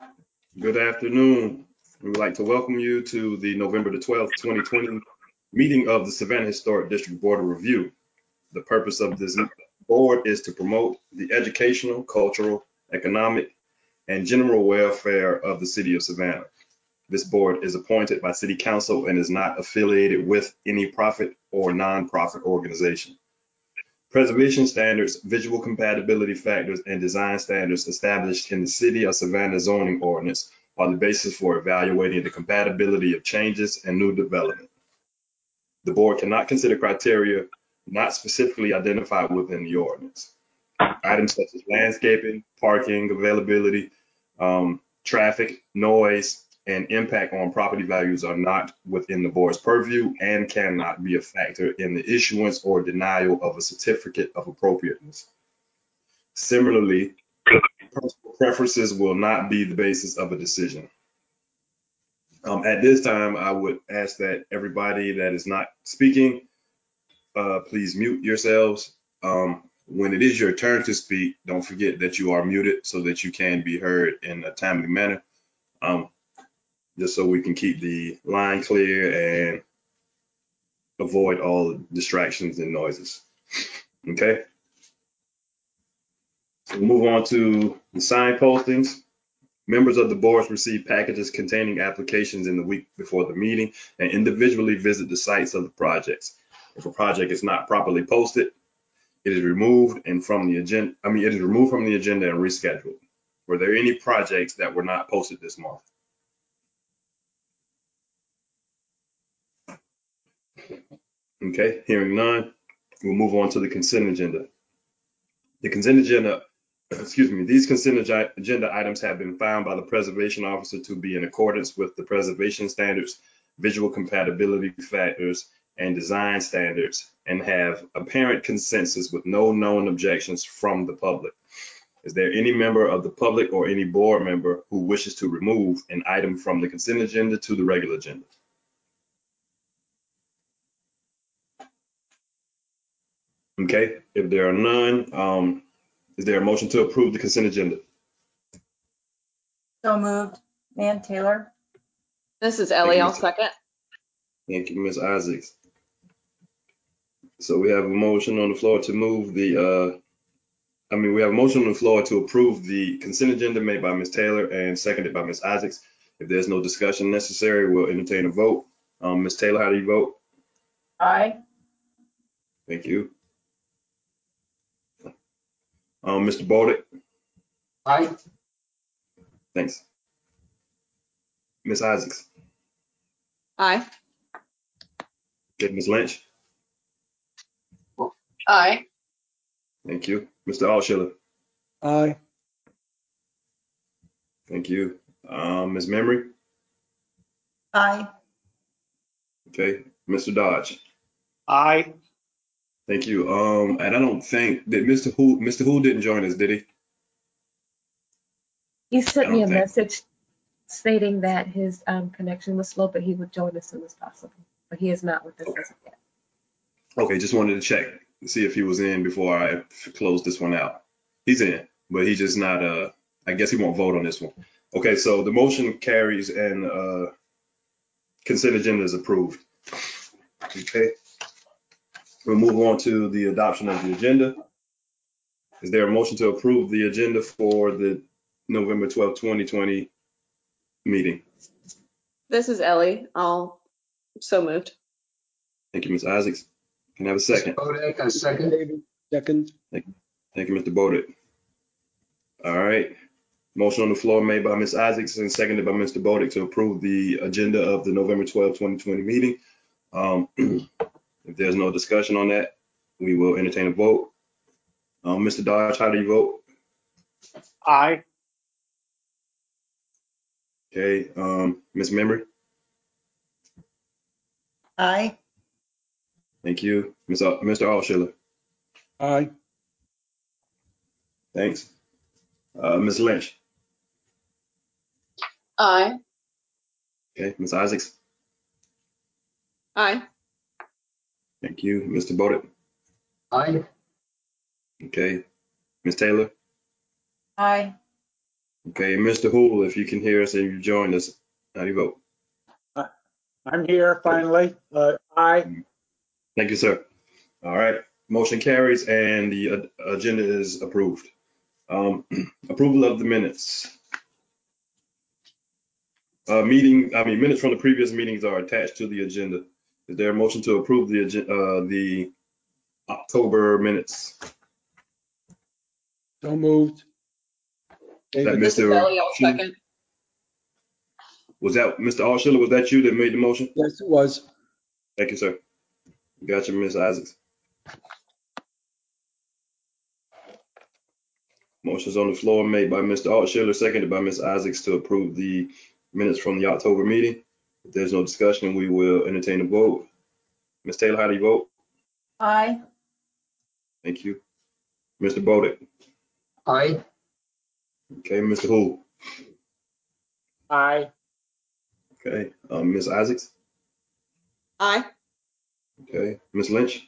Good afternoon. We would like to welcome you to the November the 12th, 2020 meeting of the Savannah Historic District Board of Review. The purpose of this board is to promote the educational, cultural, economic, and general welfare of the city of Savannah. This board is appointed by City Council and is not affiliated with any profit or nonprofit organization. Preservation standards, visual compatibility factors, and design standards established in the City of Savannah zoning ordinance are the basis for evaluating the compatibility of changes and new development. The board cannot consider criteria not specifically identified within the ordinance. Items such as landscaping, parking, availability, traffic, noise, and impact on property values are not within the board's purview and cannot be a factor in the issuance or denial of a certificate of appropriateness. Similarly, personal preferences will not be the basis of a decision. At this time, I would ask that everybody that is not speaking, please mute yourselves. When it is your turn to speak, don't forget that you are muted so that you can be heard in a timely manner. Just so we can keep the line clear and avoid all distractions and noises. Okay. So we'll move on to the sign postings. Members of the boards receive packages containing applications in the week before the meeting and individually visit the sites of the projects. If a project is not properly posted, it is removed from the agenda and rescheduled. Were there any projects that were not posted this month? Okay, hearing none, we'll move on to the consent agenda. The consent agenda, these consent agenda items have been found by the preservation officer to be in accordance with the preservation standards, visual compatibility factors, and design standards, and have apparent consensus with no known objections from the public. Is there any member of the public or any board member who wishes to remove an item from the consent agenda to the regular agenda? Okay, if there are none, is there a motion to approve the consent agenda? So moved. Nan Taylor. This is Ellie. I'll second. Thank you, Ms. Isaacs. So we have a motion on the floor to move the, we have a motion on the floor to approve the consent agenda made by Ms. Taylor and seconded by Ms. Isaacs. If there's no discussion necessary, we'll entertain a vote. Ms. Taylor, how do you vote? Aye. Thank you. Mr. Bodick? Aye. Thanks. Ms. Isaacs? Aye. Okay, Ms. Lynch? Aye. Thank you. Mr. Altshuler? Aye. Thank you. Ms. Memory? Aye. Okay. Mr. Dodge? Aye. Thank you. And I don't think that Mr. Hu didn't join us, did he? He sent me a message stating that his connection was slow, but he would join as soon as possible. But he is not with us as of yet. Okay, just wanted to check to see if he was in before I close this one out. He's in, but he's just not, I guess he won't vote on this one. Okay, so the motion carries and consent agenda is approved. Okay, we'll move on to the adoption of the agenda. Is there a motion to approve the agenda for the November 12th, 2020 meeting? This is Ellie. So moved. Thank you, Ms. Isaacs. Can I have a second? Bodick, a second. Second. Thank you, Mr. Bodick. All right. Motion on the floor made by Ms. Isaacs and seconded by Mr. Bodick to approve the agenda of the November 12th, 2020 meeting. If there's no discussion on that, we will entertain a vote. Mr. Dodge, how do you vote? Aye. Okay. Ms. Memory? Aye. Thank you. Mr. Altshuler? Aye. Thanks. Ms. Lynch? Aye. Okay. Ms. Isaacs? Aye. Thank you. Mr. Bodick? Aye. Okay. Ms. Taylor? Aye. Okay, Mr. Hool, if you can hear us and you joined us, how do you vote? I'm here finally. Aye. Thank you, sir. All right, motion carries and the agenda is approved. Approval of the minutes. Minutes from the previous meetings are attached to the agenda. Is there a motion to approve the October minutes? So moved. Is that David. This is Mr. Ellie. I'll Schiller? second. Was that Mr. Alshiller? Was that you that made the motion? Yes, it was. Thank you, sir. Gotcha, Ms. Isaacs. Motion's on the floor made by Mr. Alshiller, seconded by Ms. Isaacs to approve the minutes from the October meeting. If there's no discussion, we will entertain a vote. Ms. Taylor, how do you vote? Aye. Thank you. Mr. Bodick? Aye. Okay, Mr. Hool? Aye. Okay, Ms. Isaacs? Aye. Okay, Ms. Lynch?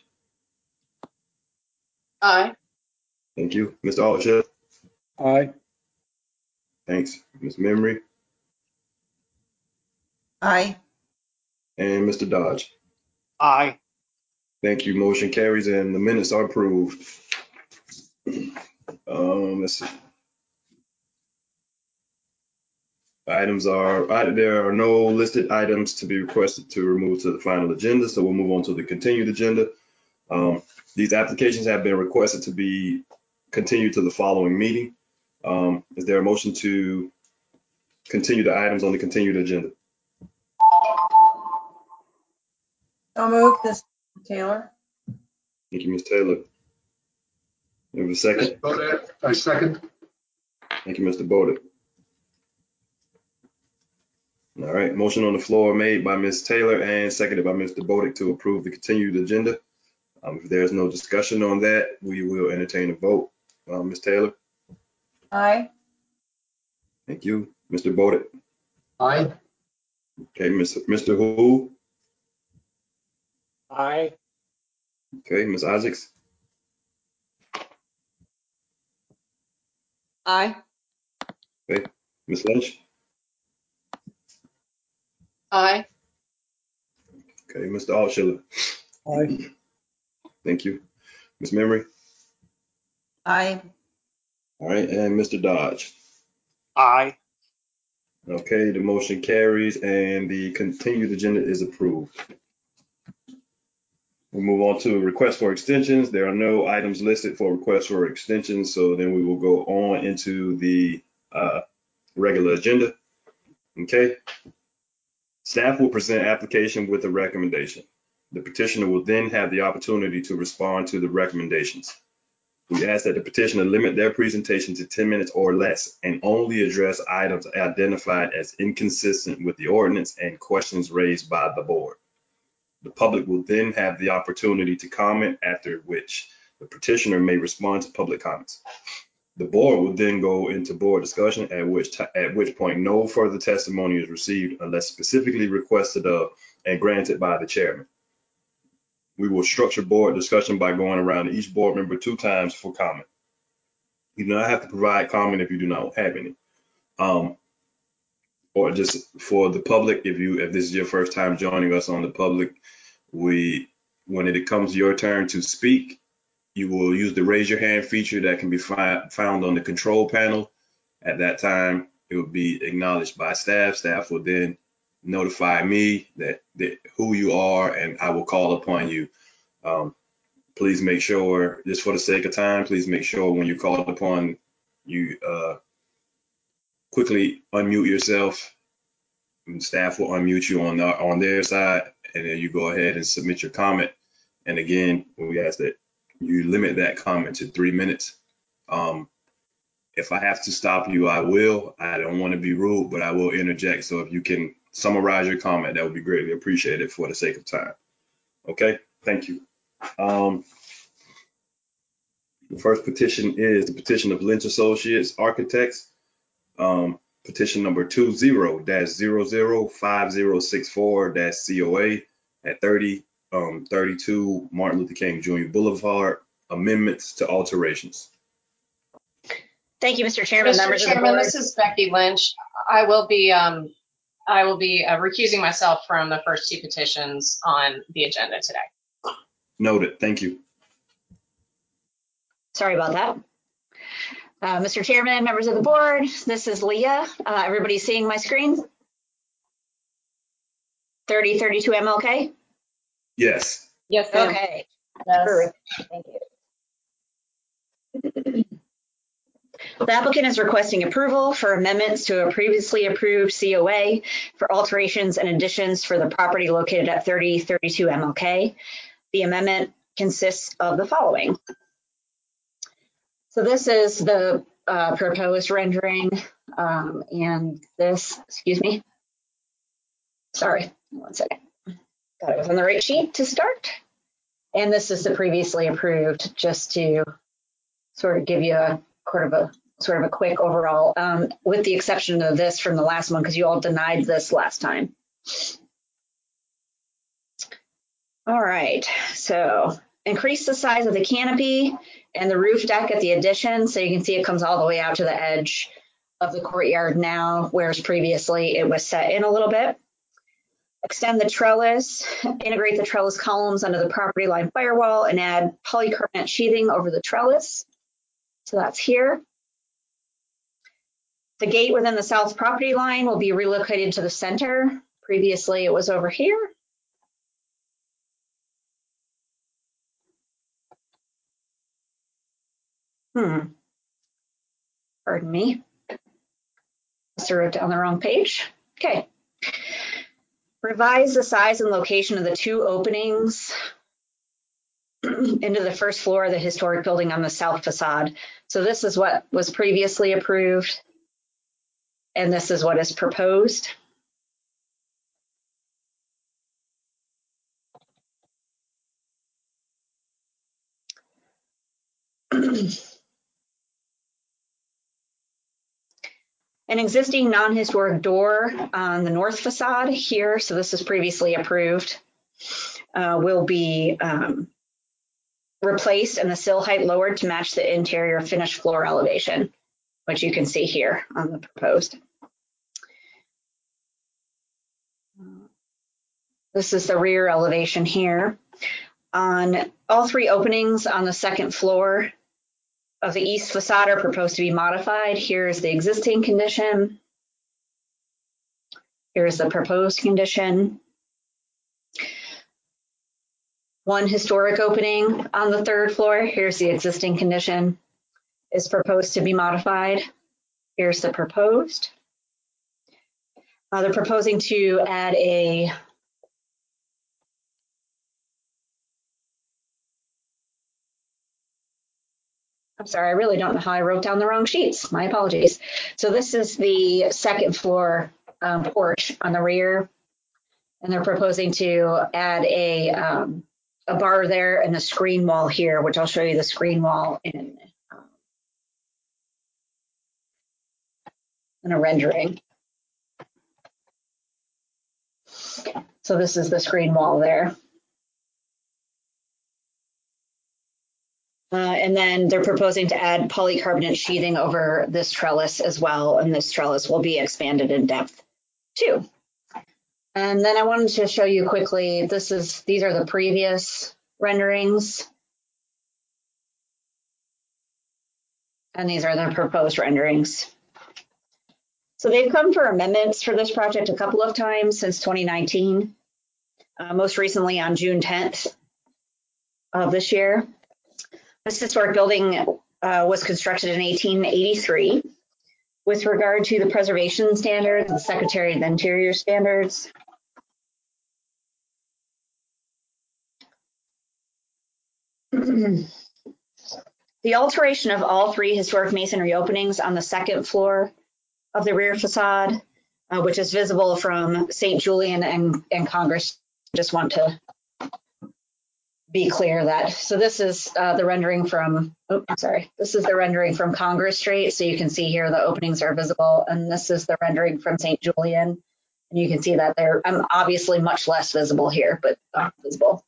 Aye. Thank you. Mr. Alshiller? Aye. Thanks. Ms. Memory? Aye. And Mr. Dodge? Aye. Thank you. Motion carries and the minutes are approved. Let's see. There are no listed items to be requested to remove to the final agenda, so we'll move on to the continued agenda. These applications have been requested to be continued to the following meeting. Is there a motion to continue the items on the continued agenda? So moved. This is Taylor. Thank you, Ms. Taylor. You have a second? I second. Thank you, Mr. Bowden. All right, motion on the floor made by Ms. Taylor and seconded by Mr. Bodick to approve the continued agenda. If there's no discussion on that, we will entertain a vote. Ms. Taylor? Aye. Thank you. Mr. Bodick? Aye. Okay, Mr. Hu? Aye. Okay, Ms. Isaacs? Aye. Okay, Ms. Lynch? Aye. Okay, Mr. Alshiller? Aye. Thank you. Ms. Memory? Aye. All right, and Mr. Dodge? Aye. Okay, the motion carries and the continued agenda is approved. We'll move on to requests for extensions. There are no items listed for requests for extensions, so then we will go on into the regular agenda. Okay. Staff will present application with a recommendation. The petitioner will then have the opportunity to respond to the recommendations. We ask that the petitioner limit their presentation to 10 minutes or less and only address items identified as inconsistent with the ordinance and questions raised by the board. The public will then have the opportunity to comment, after which the petitioner may respond to public comments. The board will then go into board discussion, at which point no further testimony is received unless specifically requested of and granted by the chairman. We will structure board discussion by going around to each board member 2 times for comment. You do not have to provide comment if you do not have any. Or just for the public, if this is your first time joining us on the public, when it comes your turn to speak, you will use the raise your hand feature that can be found on the control panel. At that time, it will be acknowledged by staff. Staff will then notify me that who you are, and I will call upon you. Please make sure, just for the sake of time, please make sure when you're called upon, you quickly unmute yourself. And staff will unmute you on their side, and then you go ahead and submit your comment. And again, we ask that you limit that comment to 3 minutes. If I have to stop you, I will. I don't want to be rude, but I will interject. So if you can summarize your comment, that would be greatly appreciated for the sake of time. Okay, thank you. The first petition is the petition of Lynch Associates Architects, petition number 20-005064-COA at 3032 Martin Luther King Jr. Boulevard, amendments to alterations. Thank you, Mr. Chairman. Mr. Members of the Chairman, board. this is Becky Lynch. I will be recusing myself from the first two petitions on the agenda today. Noted. Thank you. Sorry about that. Mr. Chairman, members of the board, this is Leah. Everybody seeing my screen? 3032 MLK? Yes. Yes, ma'am. Okay. Yes. Terrific. Thank you. The applicant is requesting approval for amendments to a previously approved COA for alterations and additions for the property located at 3032 MLK. The amendment consists of the following. So this is the proposed rendering, and this, excuse me. Sorry, 1 second. Thought it was on the right sheet to start. And this is the previously approved, just to sort of give you a sort of a quick overall, with the exception of this from the last one, because you all denied this last time. All right, so increase the size of the canopy and the roof deck at the addition. So you can see it comes all the way out to the edge of the courtyard now, whereas previously it was set in a little bit. Extend the trellis, integrate the trellis columns under the property line firewall and add polycarbonate sheathing over the trellis. So that's here. The gate within the south property line will be relocated to the center. Previously it was over here. Pardon me. Must have wrote down the wrong page. Okay. Revise the size and location of the two openings into the first floor of the historic building on the south facade. So this is what was previously approved, and this is what is proposed. An existing non-historic door on the north facade here, so this is previously approved, will be replaced and the sill height lowered to match the interior finished floor elevation, which you can see here on the proposed. This is the rear elevation here. On all three openings on the second floor of the east facade are proposed to be modified. Here's the existing condition. Here's the proposed condition. One historic opening on the third floor. Here's the existing condition. Is proposed to be modified. Here's the proposed. They're proposing to add a I'm sorry, I really don't know how I wrote down the wrong sheets. My apologies. So this is the second floor porch on the rear, and they're proposing to add a bar there and the screen wall here, which I'll show you the screen wall in a rendering. So this is the screen wall there. And then they're proposing to add polycarbonate sheathing over this trellis as well, and this trellis will be expanded in depth too. And then I wanted to show you quickly, these are the previous renderings. And these are the proposed renderings. So they've come for amendments for this project a couple of times since 2019, most recently on June 10th of this year. This historic building was constructed in 1883. With regard to the preservation standards, the Secretary of the Interior standards, the alteration of all three historic masonry openings on the second floor of the rear facade, which is visible from St. Julian and Congress, just want to be clear that, so this is the rendering from, this is the rendering from Congress Street. So you can see here the openings are visible, and this is the rendering from St. Julian. And you can see that they're obviously much less visible here, but visible.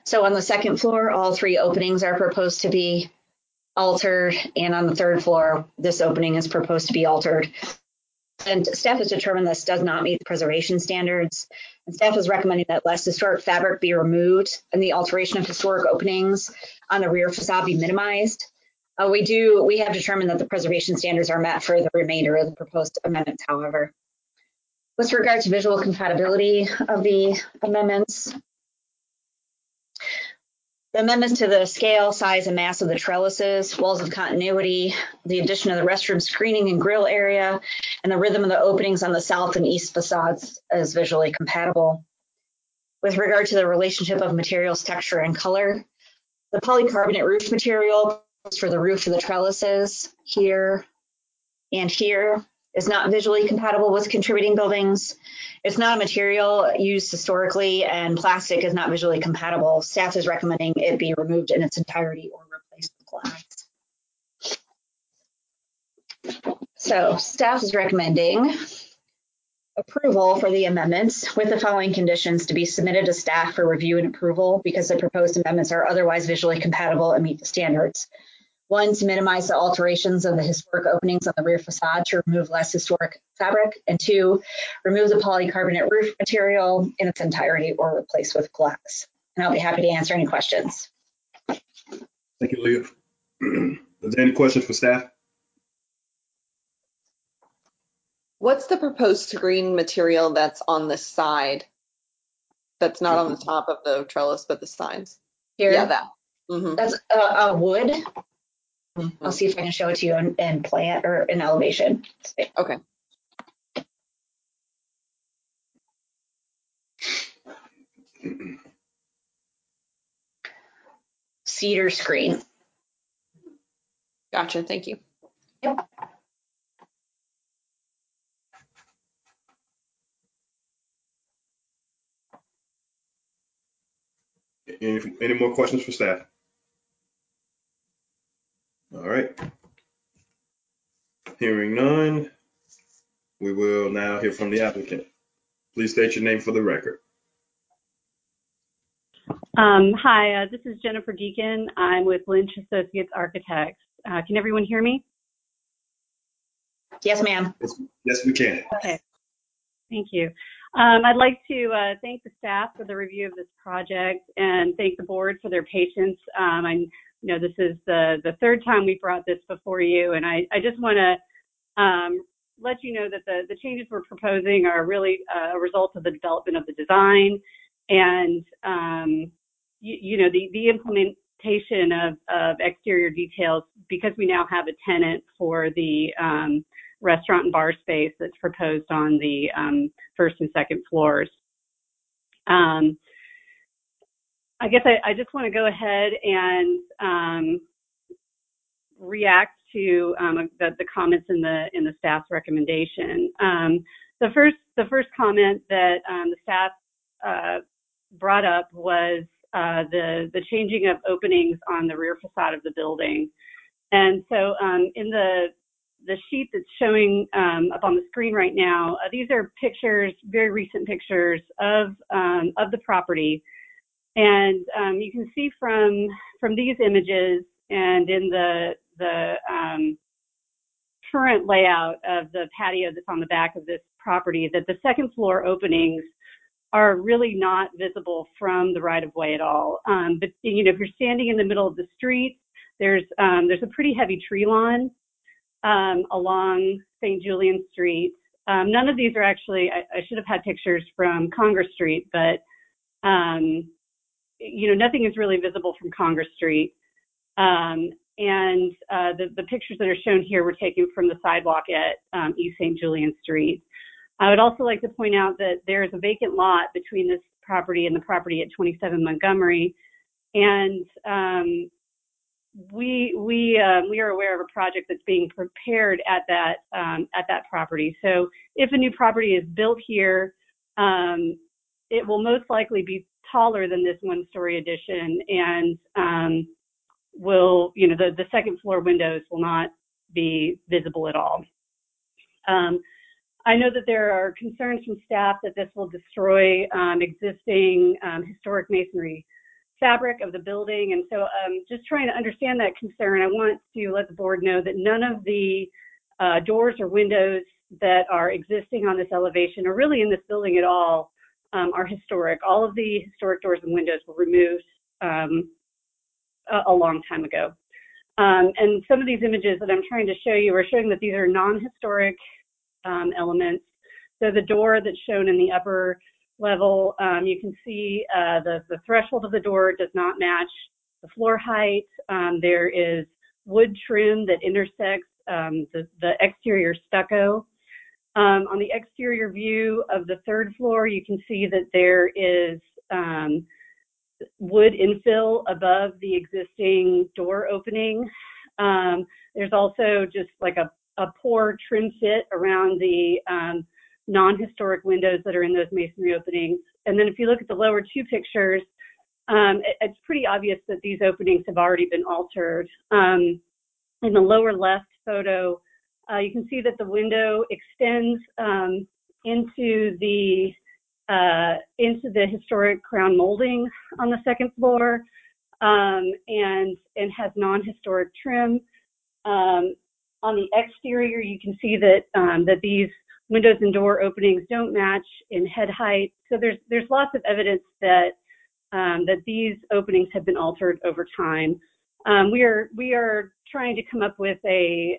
So on the second floor, all 3 openings are proposed to be altered, and on the third floor, this opening is proposed to be altered. And staff has determined this does not meet the preservation standards. And staff is recommending that less historic fabric be removed and the alteration of historic openings on the rear facade be minimized. We have determined that the preservation standards are met for the remainder of the proposed amendments, however. With regard to visual compatibility of the amendments, the amendments to the scale, size, and mass of the trellises, walls of continuity, the addition of the restroom screening and grill area, and the rhythm of the openings on the south and east facades is visually compatible. With regard to the relationship of materials, texture, and color, the polycarbonate roof material for the roof of the trellises here and here is not visually compatible with contributing buildings. It's not a material used historically, and plastic is not visually compatible. Staff is recommending it be removed in its entirety or replaced with glass. So staff is recommending approval for the amendments with the following conditions to be submitted to staff for review and approval because the proposed amendments are otherwise visually compatible and meet the standards. 1, to minimize the alterations of the historic openings on the rear facade to remove less historic fabric, and 2, remove the polycarbonate roof material in its entirety or replace with glass. And I'll be happy to answer any questions. Thank you, Leah. Is there any questions for staff? What's the proposed screen material that's on the side? That's not on the top of the trellis, but the sides. Here, Yeah, that. Mm-hmm. that's wood. I'll see if I can show it to you in plant or in elevation. Okay. Cedar screen. Gotcha. Thank you. Yep. Any more questions for staff? All right. Hearing none, we will now hear from the applicant. Please state your name for the record. Hi, this is Jennifer Deacon. I'm with Lynch Associates Architects. Can everyone hear me? Yes, ma'am. Yes, we can. Okay, thank you. I'd like to thank the staff for the review of this project and thank the board for their patience. I know this is the third time we brought this before you, and I just want to let you know that the changes we're proposing are really a result of the development of the design and the implementation of exterior details, because we now have a tenant for the restaurant and bar space that's proposed on the first and second floors. I guess I just want to go ahead and react to the comments in the staff's recommendation. The first comment that the staff brought up was the changing of openings on the rear facade of the building. And so in the sheet that's showing up on the screen right now, these are pictures, very recent pictures of the property. And you can see from these images and in the current layout of the patio that's on the back of this property that the second floor openings are really not visible from the right of way at all. But if you're standing in the middle of the street, there's a pretty heavy tree lawn along St. Julian Street. None of these are actually, I should have had pictures from Congress Street, but nothing is really visible from Congress Street. And the pictures that are shown here were taken from the sidewalk at East St. Julian Street. I would also like to point out that there is a vacant lot between this property and the property at 27 Montgomery, and we are aware of a project that's being prepared at that property. So if a new property is built here, it will most likely be taller than this one-story addition, and the second floor windows will not be visible at all. I know that there are concerns from staff that this will destroy existing historic masonry fabric of the building. And so just trying to understand that concern, I want to let the board know that none of the doors or windows that are existing on this elevation or really in this building at all are historic. All of the historic doors and windows were removed a long time ago. And some of these images that I'm trying to show you are showing that these are non-historic elements. So the door that's shown in the upper level, you can see the threshold of the door does not match the floor height. There is wood trim that intersects the exterior stucco. On the exterior view of the third floor, you can see that there is wood infill above the existing door opening. There's also just like a poor trim fit around the non-historic windows that are in those masonry openings. And then if you look at the lower two pictures, it's pretty obvious that these openings have already been altered. In the lower left photo, you can see that the window extends into the historic crown molding on the second floor, and has non-historic trim. On the exterior, you can see that that these windows and door openings don't match in head height. So there's lots of evidence that that these openings have been altered over time. We are trying to come up with a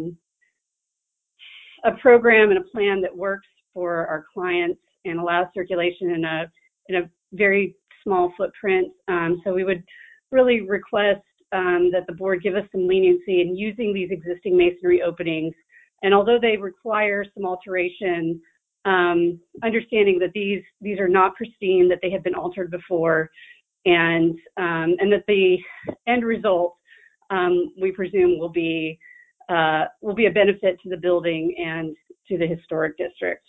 program and a plan that works for our clients and allows circulation in a very small footprint. So we would really request that the board give us some leniency in using these existing masonry openings. And although they require some alteration, understanding that these are not pristine, that they have been altered before, and that the end result, we presume, will be a benefit to the building and to the historic district.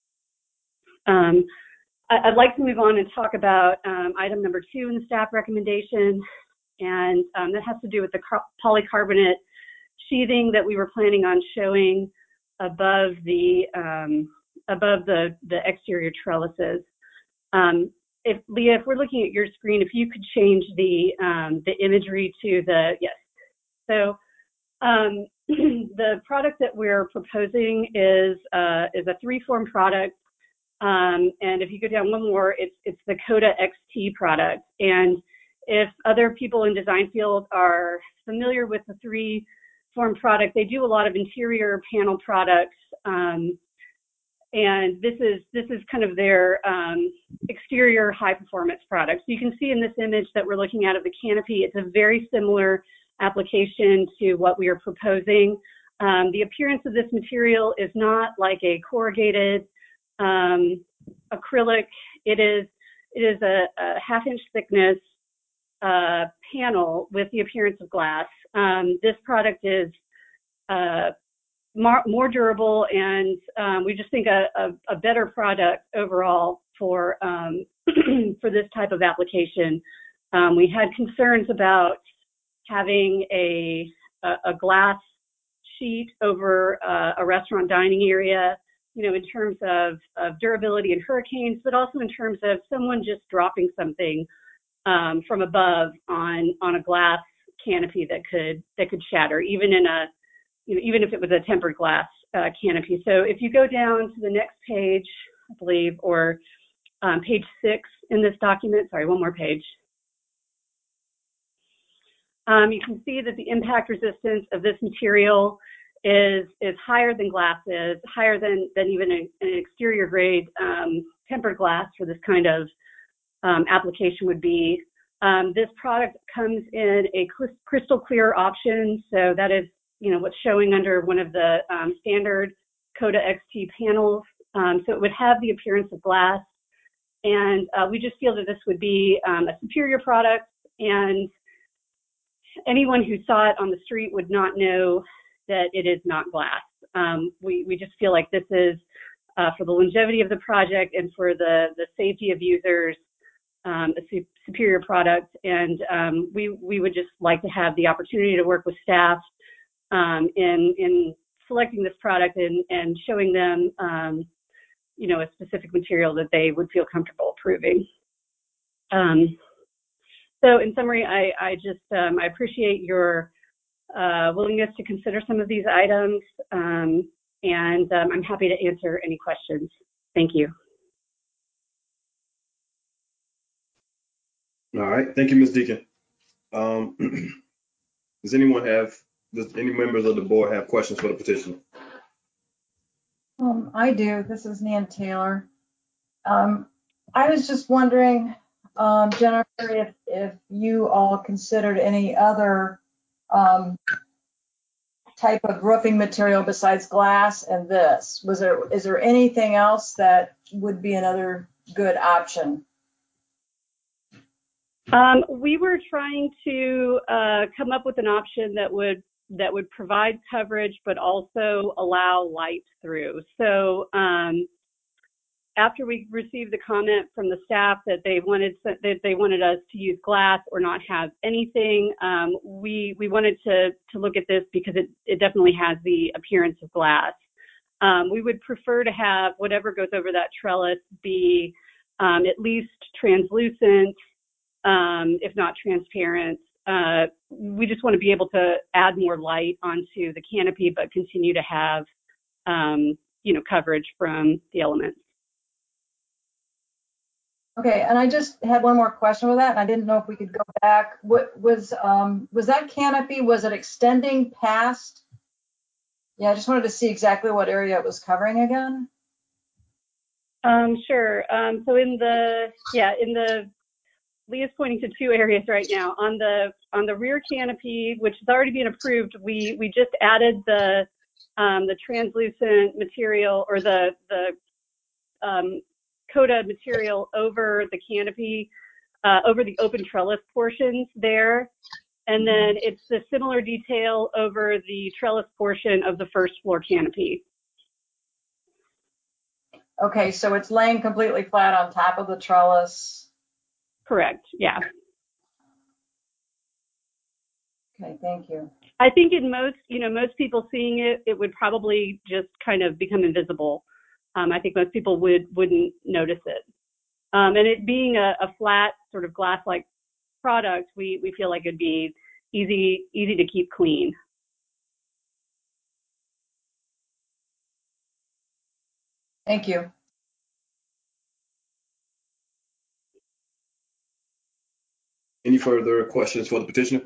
I'd like to move on and talk about item number 2 in the staff recommendation, and that has to do with the polycarbonate sheathing that we were planning on showing above the exterior trellises. Leah, if we're looking at your screen, if you could change the imagery to the, yes. So the product that we're proposing is a 3-form product. And if you go down one more, it's the Coda XT product. And if other people in design field are familiar with the 3-form product, they do a lot of interior panel products. And this is kind of their exterior high performance product. So you can see in this image that we're looking at of the canopy, it's a very similar application to what we are proposing. The appearance of this material is not like a corrugated acrylic. It is a 1/2-inch thickness panel with the appearance of glass. This product is more durable, and we just think a better product overall for for this type of application. We had concerns about having a glass sheet over a restaurant dining area, you know, in terms of durability in hurricanes, but also in terms of someone just dropping something from above on a glass canopy that could shatter, even in a, you know, even if it was a tempered glass canopy. So if you go down to the next page, I believe, or page 6 in this document, sorry, one more page. You can see that the impact resistance of this material is higher than glass is, higher than even an exterior grade tempered glass for this kind of application would be. This product comes in a crystal clear option, so that is, you know, what's showing under one of the standard Coda XT panels. So it would have the appearance of glass, and we just feel that this would be a superior product, and anyone who saw it on the street would not know that it is not glass. We just feel like this is, for the longevity of the project and for the safety of users, a superior product. And we would just like to have the opportunity to work with staff in selecting this product and showing them, you know, a specific material that they would feel comfortable approving. So in summary, I just I appreciate your willingness to consider some of these items, and I'm happy to answer any questions. Thank you. All right, thank you, Ms. Deacon. Does any members of the board have questions for the petitioner? I do. This is Nan Taylor. I was just wondering, Jennifer, if you all considered any other type of roofing material besides glass and this. Is there anything else that would be another good option? We were trying to come up with an option that would provide coverage, but also allow light through. So after we received the comment from the staff that they wanted us to use glass or not have anything, we wanted to look at this because it definitely has the appearance of glass. We would prefer to have whatever goes over that trellis be at least translucent, if not transparent. We just want to be able to add more light onto the canopy, but continue to have, coverage from the elements. Okay, and I just had one more question with that, and I didn't know if we could go back. What was that canopy? Was it extending past? Yeah, I just wanted to see exactly what area it was covering again. Sure. So Leah's pointing to two areas right now. On the rear canopy, which has already been approved, we just added the translucent material or the coda material over the canopy, over the open trellis portions there. And then it's the similar detail over the trellis portion of the first floor canopy. Okay, so it's laying completely flat on top of the trellis. Correct, yeah. Okay, thank you. I think in most people seeing it, it would probably just kind of become invisible. I think most people wouldn't notice it. And it being a flat sort of glass-like product, we feel like it'd be easy to keep clean. Thank you. Any further questions for the petitioner?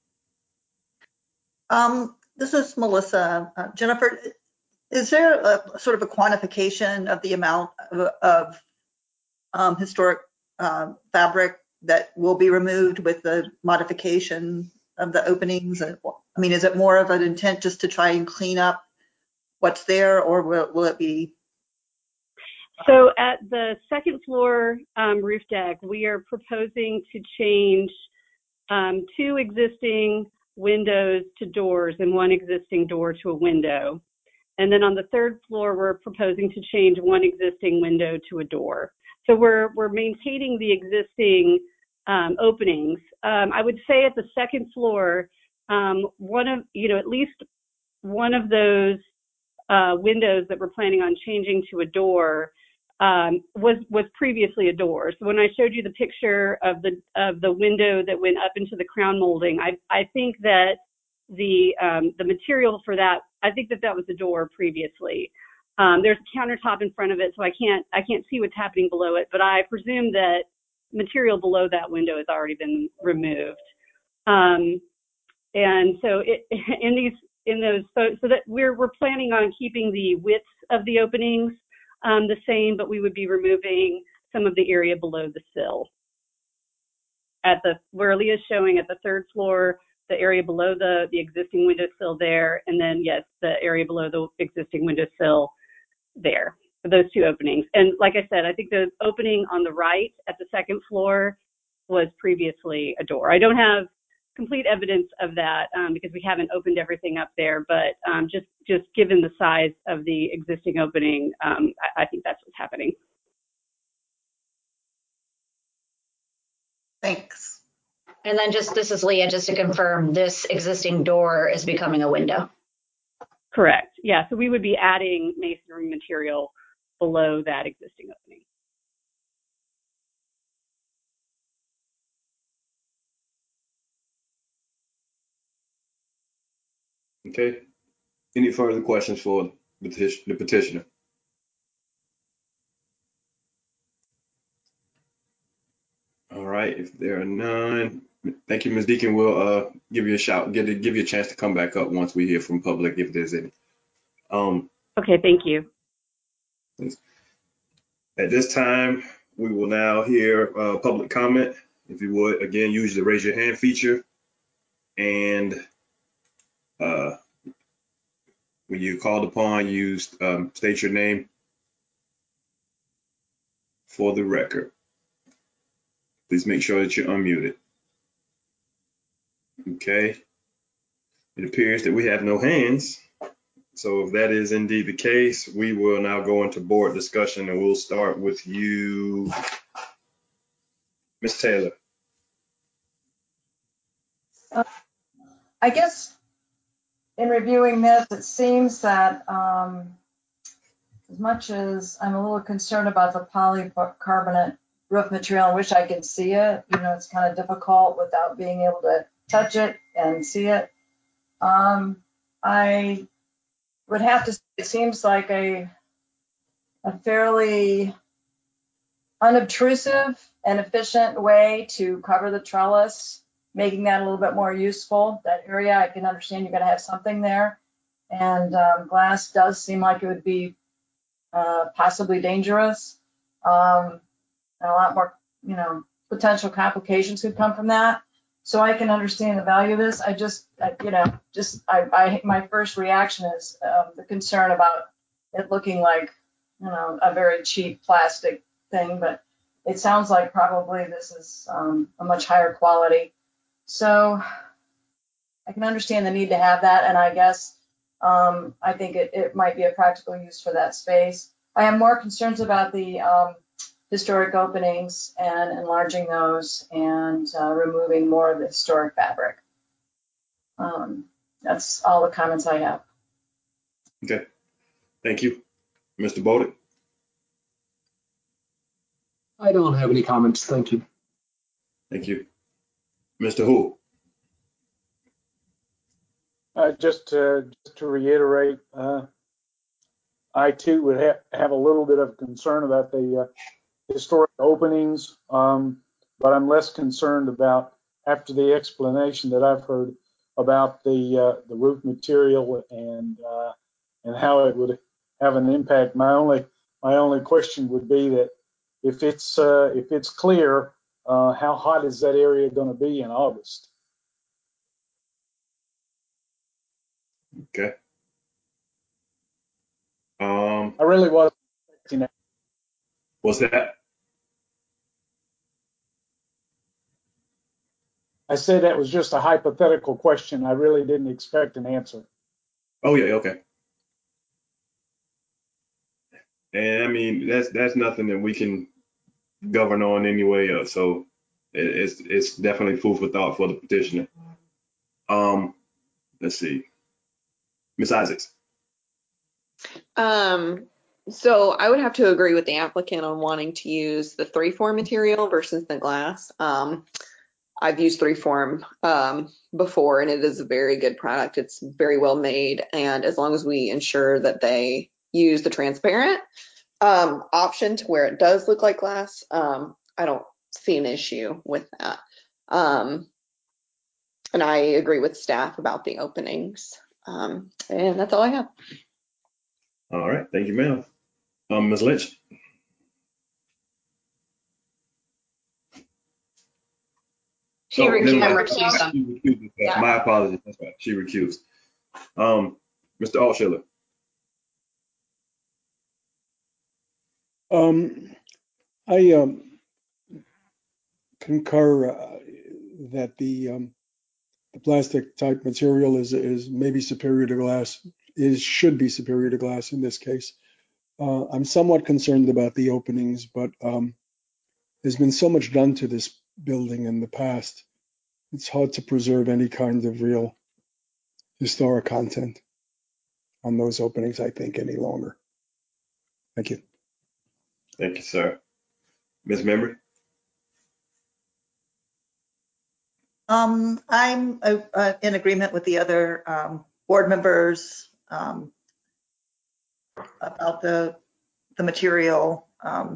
This is Melissa. Jennifer, is there a sort of a quantification of the amount of historic fabric that will be removed with the modification of the openings? I mean, is it more of an intent just to try and clean up what's there, or will it be? So at the second floor roof deck, we are proposing to change 2 existing windows to doors and 1 existing door to a window. And then on the third floor, we're proposing to change 1 existing window to a door. So we're maintaining the existing openings. I would say at the second floor, at least one of those windows that we're planning on changing to a door was previously a door. So when I showed you the picture of the window that went up into the crown molding, I think that the material for that, I think that was a door previously. There's a countertop in front of it, so I can't see what's happening below it, but I presume that material below that window has already been removed. And so so that we're planning on keeping the width of the openings the same, but we would be removing some of the area below the sill. Where Leah's showing at the third floor, the area below the existing windowsill there, and then yes, the area below the existing windowsill there, those 2 openings. And like I said, I think the opening on the right at the second floor was previously a door. I don't have complete evidence of that because we haven't opened everything up there, but just given the size of the existing opening, I think that's what's happening. Thanks. And then this is Leah, just to confirm, this existing door is becoming a window. Correct. Yeah. So we would be adding masonry material below that existing opening. Okay. Any further questions for the petitioner? All right. If there are none, thank you, Ms. Deacon. We'll give you a shout, give you a chance to come back up once we hear from public, if there's any. Okay, thank you. At this time, we will now hear public comment. If you would, again, use the raise your hand feature. And when you're called upon, state your name for the record. Please make sure that you're unmuted. Okay. It appears that we have no hands. So if that is indeed the case, we will now go into board discussion, and we'll start with you, Ms. Taylor. I guess in reviewing this, it seems that as much as I'm a little concerned about the polycarbonate roof material, I wish I could see it. You know, it's kind of difficult without being able to touch it and see it. I would have to say it seems like a fairly unobtrusive and efficient way to cover the trellis, making that a little bit more useful. That area, I can understand you're going to have something there. And glass does seem like it would be possibly dangerous. And a lot more, you know, potential complications could come from that. So I can understand the value of this. I just, you know, my first reaction is the concern about it looking like, you know, a very cheap plastic thing, but it sounds like probably this is a much higher quality. So I can understand the need to have that, and I guess I think it might be a practical use for that space. I have more concerns about the historic openings and enlarging those and removing more of the historic fabric. That's all the comments I have. Okay. Thank you. Mr. Bowden? I don't have any comments. Thank you. Thank you. Mr. Hu? Just to reiterate, I too would have a little bit of concern about the historic openings, but I'm less concerned about, after the explanation that I've heard about the roof material and how it would have an impact. My only question would be that if it's clear, how hot is that area going to be in August? Okay. I really wasn't expecting that. What's that? I said that was just a hypothetical question. I really didn't expect an answer. Oh yeah, okay. And I mean, that's nothing that we can govern on anyway. So it's definitely food for thought for the petitioner. Let's see, Ms. Isaacs. So I would have to agree with the applicant on wanting to use the 3-form material versus the glass. I've used 3-form before, and it is a very good product. It's very well made, and as long as we ensure that they use the transparent option to where it does look like glass, I don't see an issue with that. And I agree with staff about the openings. And that's all I have. All right, thank you, ma'am. Ms. Lynch. She recused. Yeah. My apologies. That's right. She recused. Mr. Altshuler. I concur that the plastic type material is maybe superior to glass, should be superior to glass in this case. I'm somewhat concerned about the openings, but there's been so much done to this building in the past. It's hard to preserve any kind of real historic content on those openings, I think, any longer. Thank you. Thank you, sir. Ms. Memory. I'm in agreement with the other board members about the material.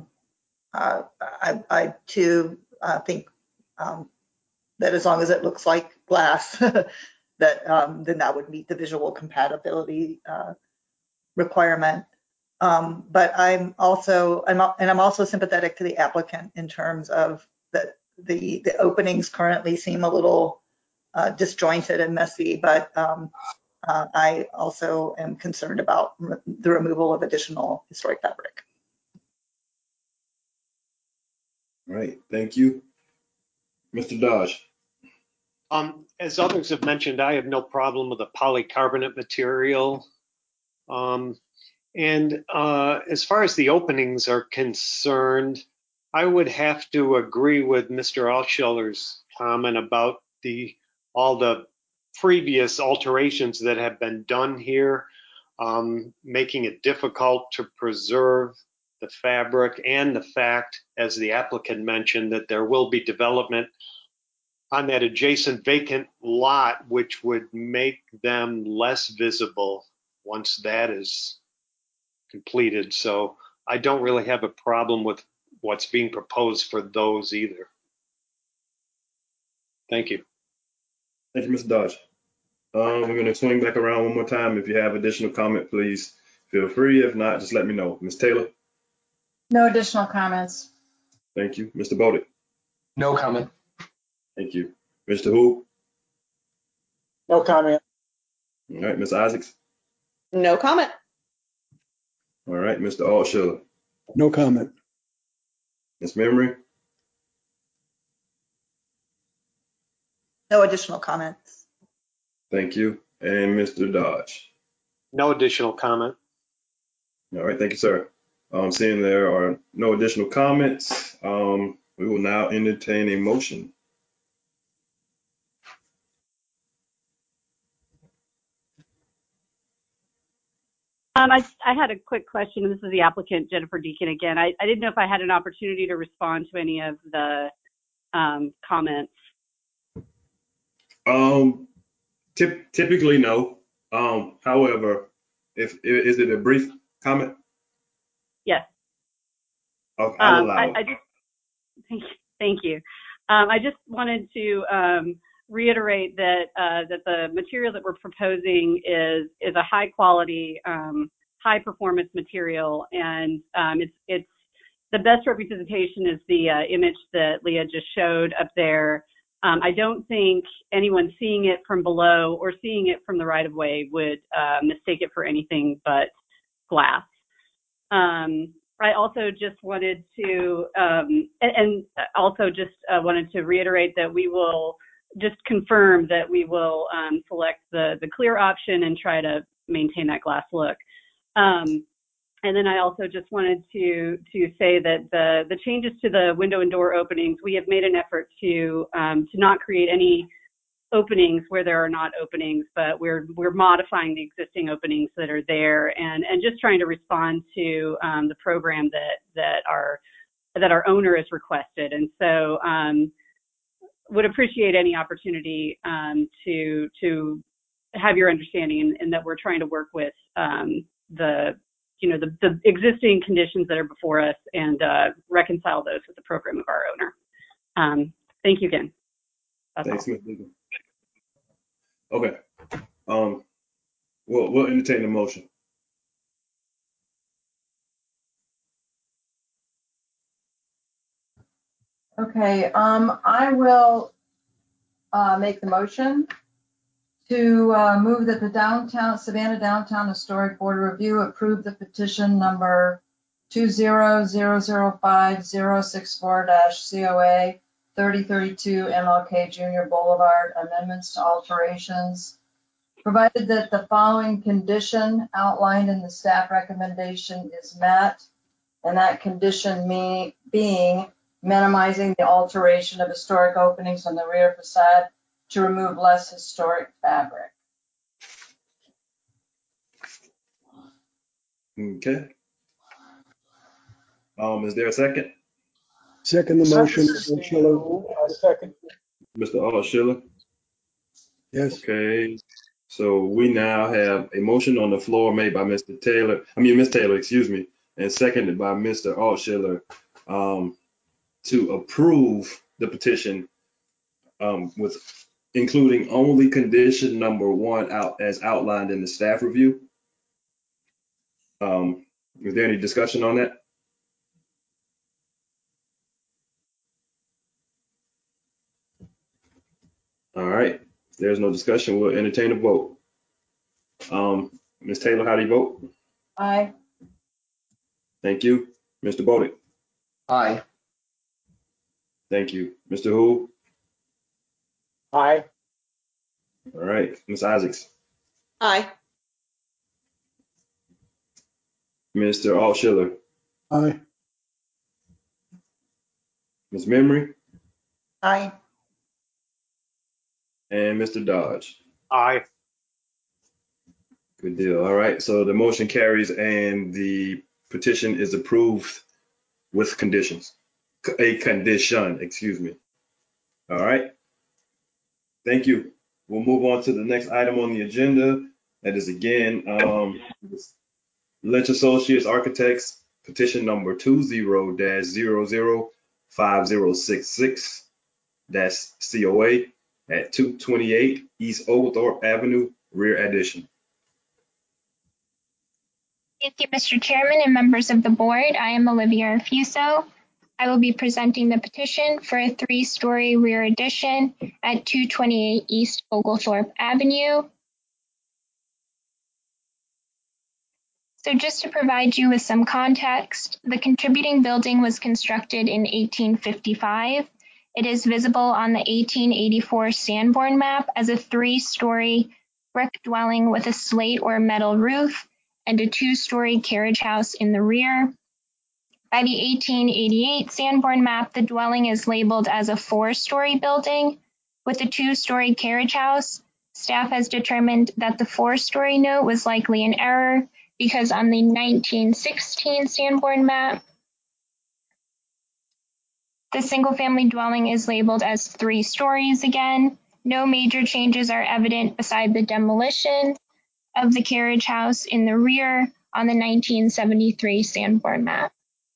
I too think that as long as it looks like glass, that then that would meet the visual compatibility requirement. But I'm also sympathetic to the applicant in terms of that the openings currently seem a little disjointed and messy, but I also am concerned about the removal of additional historic fabric. All right, thank you. Mr. Dodge. As others have mentioned, I have no problem with the polycarbonate material. As far as the openings are concerned, I would have to agree with Mr. Altsheller's comment about all the previous alterations that have been done here, making it difficult to preserve the fabric, and the fact, as the applicant mentioned, that there will be development on that adjacent vacant lot, which would make them less visible once that is completed. So I don't really have a problem with what's being proposed for those either. Thank you. Thank you, Mr. Dodge. We're going to swing back around one more time. If you have additional comment, please feel free. If not, just let me know. Ms. Taylor? No additional comments. Thank you. Mr. Bowden? No comment. Thank you. Mr. Hoop? No comment. All right, Ms. Isaacs? No comment. All right, Mr. Altsheler? No comment. Ms. Memory? No additional comments. Thank you. And Mr. Dodge? No additional comment. All right, thank you, sir. Seeing there are no additional comments, we will now entertain a motion. I had a quick question, and this is the applicant, Jennifer Deacon, again. I didn't know if I had an opportunity to respond to any of the comments. Typically, no. However, is it a brief comment? Yes. Okay, I'll allow it. Thank you. I just wanted to reiterate that that the material that we're proposing is a high quality, high performance material, and it's the best representation is the image that Leah just showed up there. I don't think anyone seeing it from below or seeing it from the right of way would mistake it for anything but glass. I also just wanted to, wanted to reiterate that we will just confirm that we will select the clear option and try to maintain that glass look. And then I also just wanted to say that the changes to the window and door openings, we have made an effort to not create any openings where there are not openings, but we're modifying the existing openings that are there, and just trying to respond to the program that our owner has requested. And so would appreciate any opportunity to have your understanding, and that we're trying to work with the existing conditions that are before us and reconcile those with the program of our owner. Thank you again. Thanks, Ms. Deacon. Okay. We'll entertain the motion. Okay, I will make the motion to move that the Savannah Downtown Historic Board of Review approve the petition number 2005064-COA 3032 MLK Jr. Boulevard, amendments to alterations, provided that the following condition outlined in the staff recommendation is met, and that condition being minimizing the alteration of historic openings on the rear facade to remove less historic fabric. Okay. Is there a second? Second the motion. I second. Mr. Altsheler? Yes. Okay. So we now have a motion on the floor made by Ms. Taylor, excuse me, and seconded by Mr. Altschiller, to approve the petition, with including only condition number 1 as outlined in the staff review. Is there any discussion on that? All right. If there's no discussion, we'll entertain a vote. Ms. Taylor, how do you vote? Aye. Thank you. Mr. Bodick? Aye. Thank you. Mr. Hu? Aye. All right. Ms. Isaacs? Aye. Mr. Altschiller? Aye. Ms. Memory? Aye. And Mr. Dodge? Aye. Good deal. All right. So the motion carries and the petition is approved with conditions. A condition, excuse me. All right. Thank you. We'll move on to the next item on the agenda. That is again, Lynch Associates Architects petition number 20-005066-COA at 228 East Oglethorpe Avenue, rear addition. Thank you, Mr. Chairman and members of the board. I am Olivia Arfuso. I will be presenting the petition for a 3-story rear addition at 228 East Oglethorpe Avenue. So just to provide you with some context, the contributing building was constructed in 1855. It is visible on the 1884 Sanborn map as a 3-story brick dwelling with a slate or metal roof and a 2-story carriage house in the rear. By the 1888 Sanborn map, the dwelling is labeled as a 4-story building with a 2-story carriage house. Staff has determined that the 4-story note was likely an error because on the 1916 Sanborn map, the single-family dwelling is labeled as 3 stories again. No major changes are evident beside the demolition of the carriage house in the rear on the 1973 Sanborn map.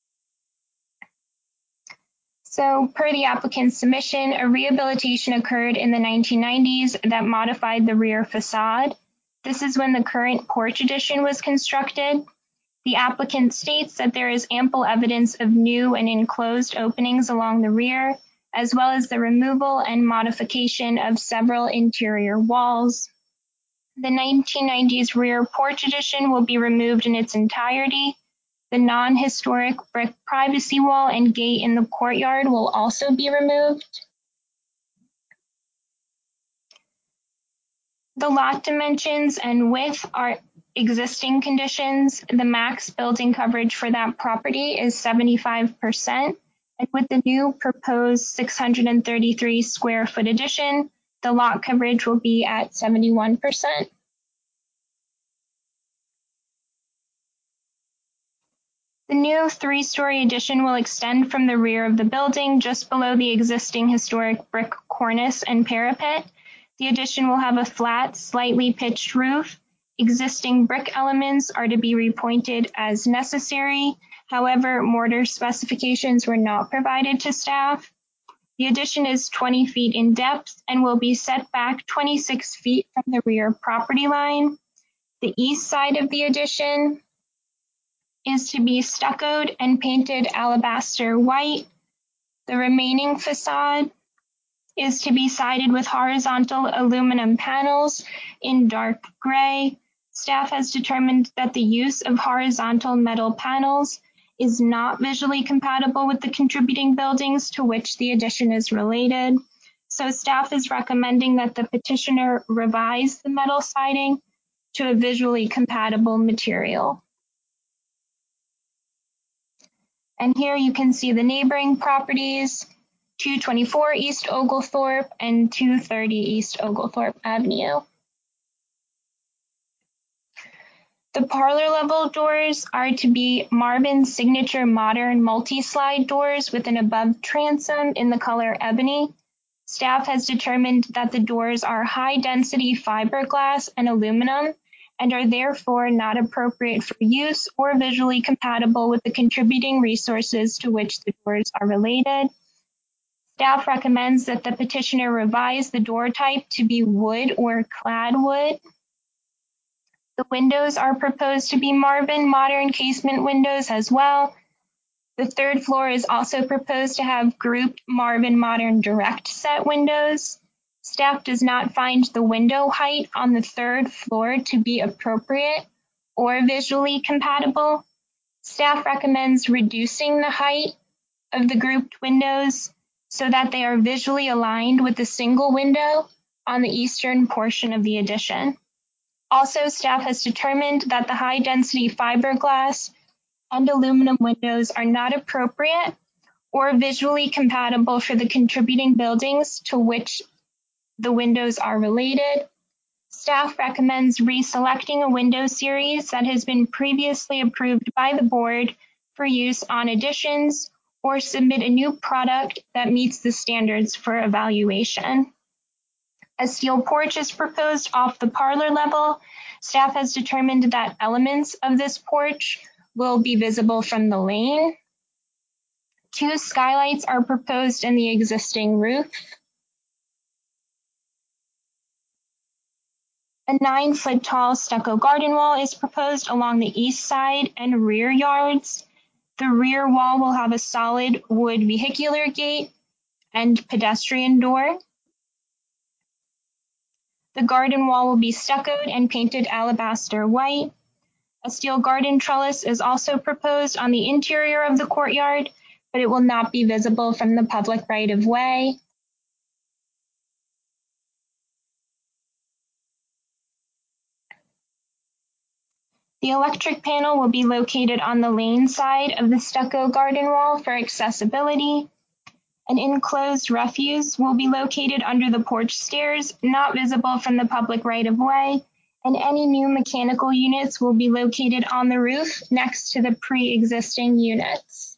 So per the applicant's submission, a rehabilitation occurred in the 1990s that modified the rear facade. This is when the current porch addition was constructed. The applicant states that there is ample evidence of new and enclosed openings along the rear, as well as the removal and modification of several interior walls. The 1990s rear porch addition will be removed in its entirety. The non-historic brick privacy wall and gate in the courtyard will also be removed. The lot dimensions and width are existing conditions. The max building coverage for that property is 75%. And with the new proposed 633 square foot addition, the lot coverage will be at 71%. The new 3-story addition will extend from the rear of the building just below the existing historic brick cornice and parapet. The addition will have a flat, slightly pitched roof. Existing brick elements are to be repointed as necessary. However, mortar specifications were not provided to staff. The addition is 20 feet in depth and will be set back 26 feet from the rear property line. The east side of the addition is to be stuccoed and painted alabaster white. The remaining facade is to be sided with horizontal aluminum panels in dark gray. Staff has determined that the use of horizontal metal panels is not visually compatible with the contributing buildings to which the addition is related. So staff is recommending that the petitioner revise the metal siding to a visually compatible material. And here you can see the neighboring properties, 224 East Oglethorpe and 230 East Oglethorpe Avenue. The parlor level doors are to be Marvin's signature modern multi-slide doors with an above transom in the color ebony. Staff has determined that the doors are high-density fiberglass and aluminum and are therefore not appropriate for use or visually compatible with the contributing resources to which the doors are related. Staff recommends that the petitioner revise the door type to be wood or clad wood. The windows are proposed to be Marvin modern casement windows as well. The third floor is also proposed to have grouped Marvin modern direct set windows. Staff does not find the window height on the third floor to be appropriate or visually compatible. Staff recommends reducing the height of the grouped windows so that they are visually aligned with the single window on the eastern portion of the addition. Also, staff has determined that the high-density fiberglass and aluminum windows are not appropriate or visually compatible for the contributing buildings to which the windows are related. Staff recommends reselecting a window series that has been previously approved by the board for use on additions or submit a new product that meets the standards for evaluation. A steel porch is proposed off the parlor level. Staff has determined that elements of this porch will be visible from the lane. 2 skylights are proposed in the existing roof. A 9-foot tall stucco garden wall is proposed along the east side and rear yards. The rear wall will have a solid wood vehicular gate and pedestrian door. The garden wall will be stuccoed and painted alabaster white. A steel garden trellis is also proposed on the interior of the courtyard, but it will not be visible from the public right-of-way. The electric panel will be located on the lane side of the stucco garden wall for accessibility. An enclosed refuse will be located under the porch stairs, not visible from the public right-of-way, and any new mechanical units will be located on the roof next to the pre-existing units.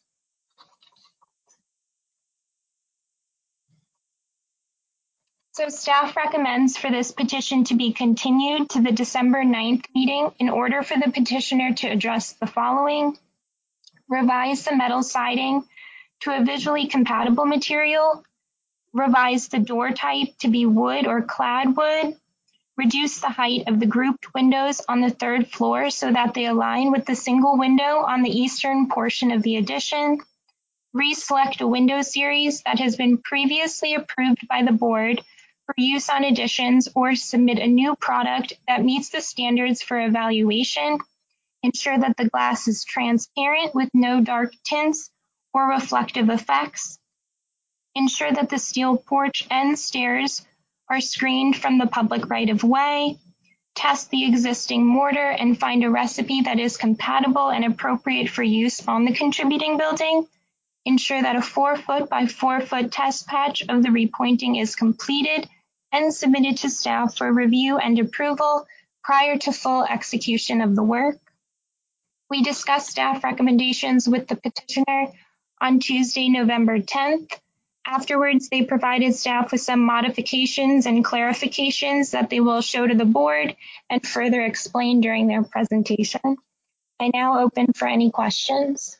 So staff recommends for this petition to be continued to the December 9th meeting in order for the petitioner to address the following: revise the metal siding to a visually compatible material, revise the door type to be wood or clad wood, reduce the height of the grouped windows on the third floor so that they align with the single window on the eastern portion of the addition, reselect a window series that has been previously approved by the board for use on additions, or submit a new product that meets the standards for evaluation, ensure that the glass is transparent with no dark tints or reflective effects, ensure that the steel porch and stairs are screened from the public right-of-way, test the existing mortar and find a recipe that is compatible and appropriate for use on the contributing building, ensure that a 4-foot by 4-foot test patch of the repointing is completed and submitted to staff for review and approval prior to full execution of the work. We discussed staff recommendations with the petitioner on Tuesday, November 10th. Afterwards, they provided staff with some modifications and clarifications that they will show to the board and further explain during their presentation. I now open for any questions.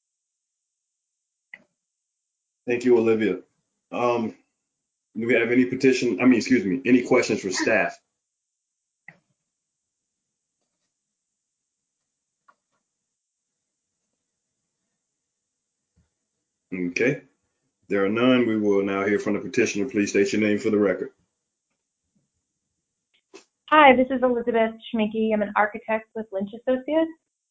Thank you, Olivia. Do we have any any questions for staff? Okay. There are none. We will now hear from the petitioner. Please state your name for the record. Hi, this is Elizabeth Schminke. I'm an architect with Lynch Associates.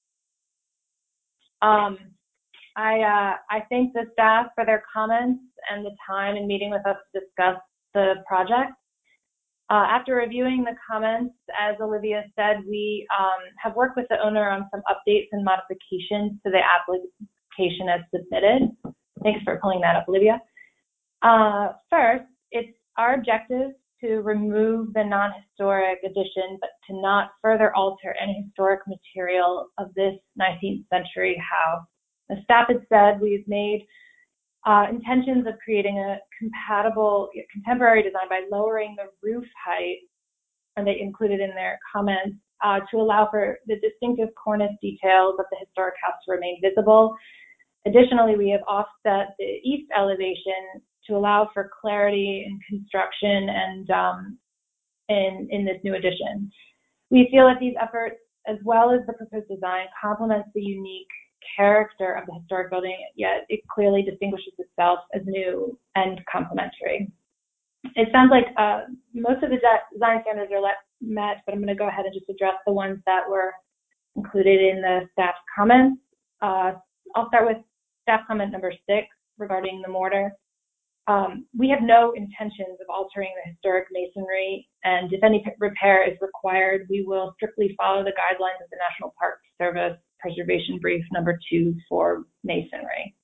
I thank the staff for their comments and the time in meeting with us to discuss the project. After reviewing the comments, as Olivia said, we have worked with the owner on some updates and modifications to the application as submitted. Thanks for pulling that up, Olivia. First, it's our objective to remove the non-historic addition, but to not further alter any historic material of this 19th century house. The staff had said we've made intentions of creating a compatible contemporary design by lowering the roof height, and they included in their comments, to allow for the distinctive cornice details of the historic house to remain visible. Additionally, we have offset the east elevation to allow for clarity in construction and in this new addition. We feel that these efforts, as well as the proposed design, complements the unique character of the historic building, yet it clearly distinguishes itself as new and complementary. It sounds like most of the design standards are met, but I'm going to go ahead and just address the ones that were included in the staff comments. I'll start with staff comment number 6 regarding the mortar. We have no intentions of altering the historic masonry, and if any repair is required, we will strictly follow the guidelines of the National Park Service Preservation Brief number 2 for masonry.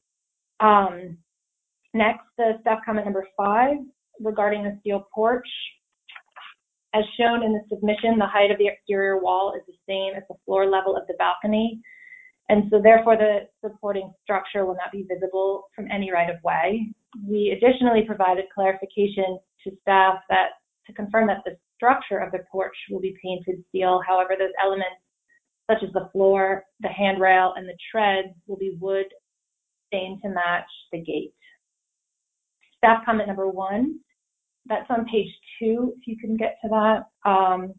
Next, the staff comment number 5 regarding the steel porch. As shown in the submission, the height of the exterior wall is the same as the floor level of the balcony, and so therefore the supporting structure will not be visible from any right-of-way. We additionally provided clarification to staff that to confirm that the structure of the porch will be painted steel. However, those elements such as the floor, the handrail, and the treads will be wood stained to match the gate. Staff comment number 1, that's on page 2, if you can get to that.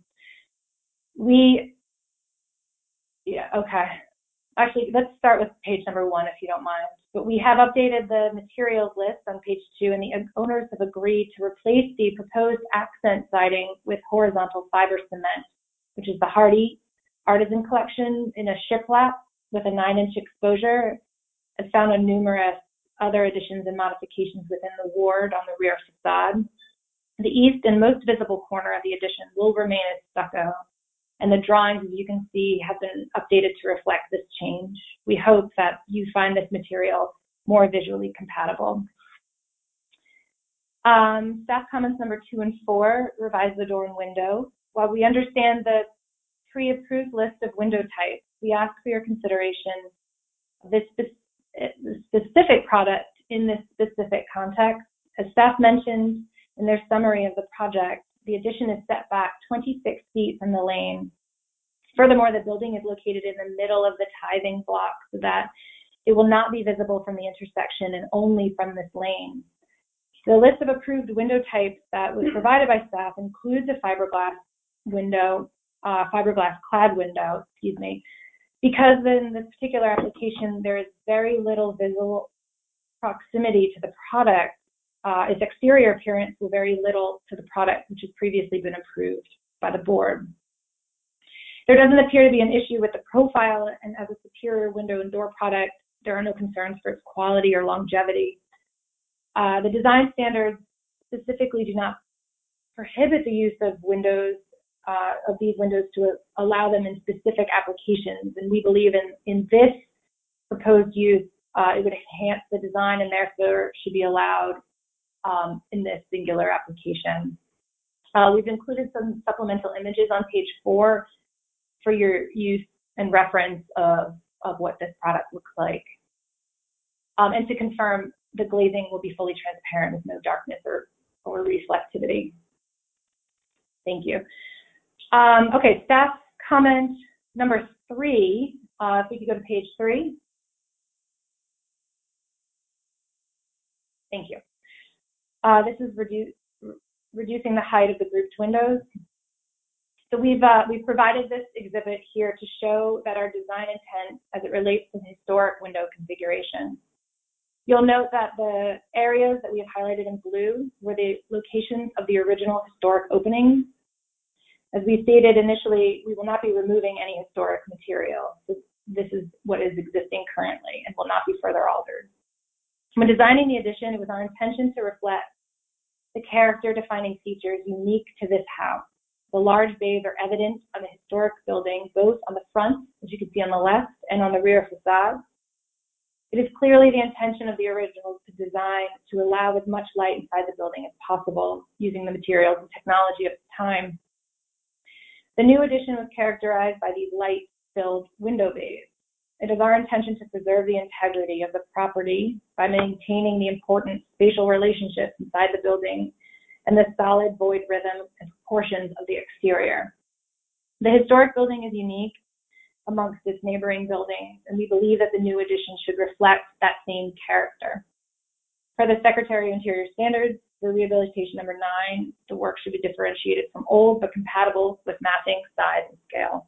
Actually, let's start with page number 1, if you don't mind. But we have updated the materials list on page 2, and the owners have agreed to replace the proposed accent siding with horizontal fiber cement, which is the Hardy Artisan Collection in a shiplap with a 9-inch exposure. It's found on numerous other additions and modifications within the ward on the rear facade. The east and most visible corner of the addition will remain as stucco, and the drawings, as you can see, have been updated to reflect this change. We hope that you find this material more visually compatible. Staff comments number 2 and 4, revise the door and window. While we understand the pre-approved list of window types, we ask for your consideration of this specific product in this specific context. As staff mentioned in their summary of the project, the addition is set back 26 feet from the lane. Furthermore, the building is located in the middle of the tithing block so that it will not be visible from the intersection and only from this lane. The list of approved window types that was provided by staff includes a fiberglass clad window, because in this particular application, there is very little visual proximity to the product. Its exterior appearance will very little to the product, which has previously been approved by the board. There doesn't appear to be an issue with the profile, and as a superior window and door product, there are no concerns for its quality or longevity. The design standards specifically do not prohibit the use of these windows to allow them in specific applications, and we believe in this proposed use, it would enhance the design and therefore should be allowed in this singular application. We've included some supplemental images on page 4 for your use and reference of what this product looks like. And to confirm, the glazing will be fully transparent with no darkness or reflectivity. Thank you. Okay, staff comment number 3, if we could go to page 3. Thank you. This is reducing the height of the grouped windows. So we've provided this exhibit here to show that our design intent as it relates to the historic window configuration. You'll note that the areas that we have highlighted in blue were the locations of the original historic openings. As we stated initially, we will not be removing any historic material. This is what is existing currently and will not be further altered. When designing the addition, it was our intention to reflect the character-defining features unique to this house. The large bays are evident on the historic building, both on the front, as you can see on the left, and on the rear facade. It is clearly the intention of the original to design to allow as much light inside the building as possible, using the materials and technology of the time. The new addition was characterized by these light-filled window bays. It is our intention to preserve the integrity of the property by maintaining the important spatial relationships inside the building and the solid void rhythm and proportions of the exterior. The historic building is unique amongst its neighboring buildings, and we believe that the new addition should reflect that same character. For the Secretary of Interior standards, for rehabilitation number 9, the work should be differentiated from old but compatible with mapping, size, and scale.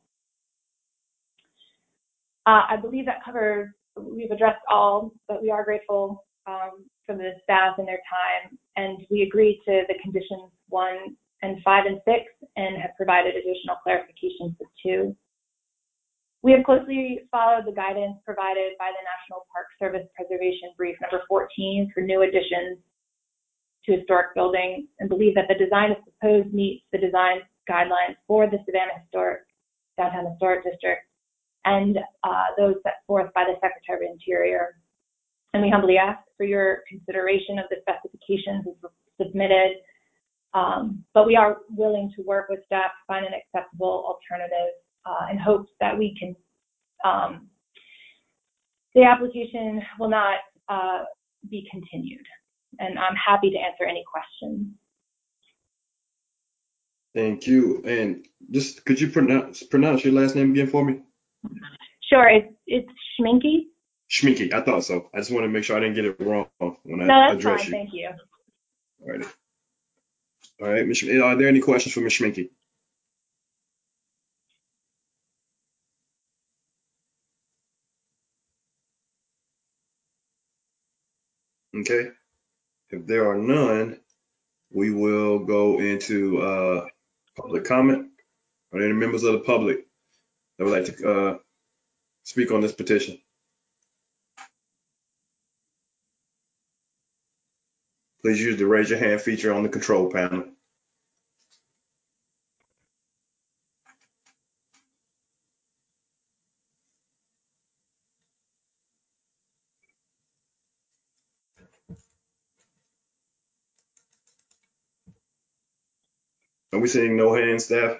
I believe that covers, we've addressed all, but we are grateful for the staff and their time, and we agreed to the conditions 1 and 5 and 6 and have provided additional clarifications for 2. We have closely followed the guidance provided by the National Park Service Preservation Brief number 14 for new additions to historic buildings and believe that the design as proposed meets the design guidelines for the Savannah Downtown Historic District and those set forth by the Secretary of Interior. And we humbly ask for your consideration of the specifications as submitted, but we are willing to work with staff to find an acceptable alternative in hopes that we can, the application will not be continued. And I'm happy to answer any questions. Thank you. And just could you pronounce your last name again for me? Sure, it's Schminke. Schminke, I thought so. I just want to make sure I didn't get it wrong when I addressed you. No, that's fine. Thank you. All right. All right, Ms. Are there any questions for Ms. Schminke? Okay. If there are none, we will go into public comment. Are there any members of the public that would like to speak on this petition? Please use the raise your hand feature on the control panel. Are we seeing no hands, staff?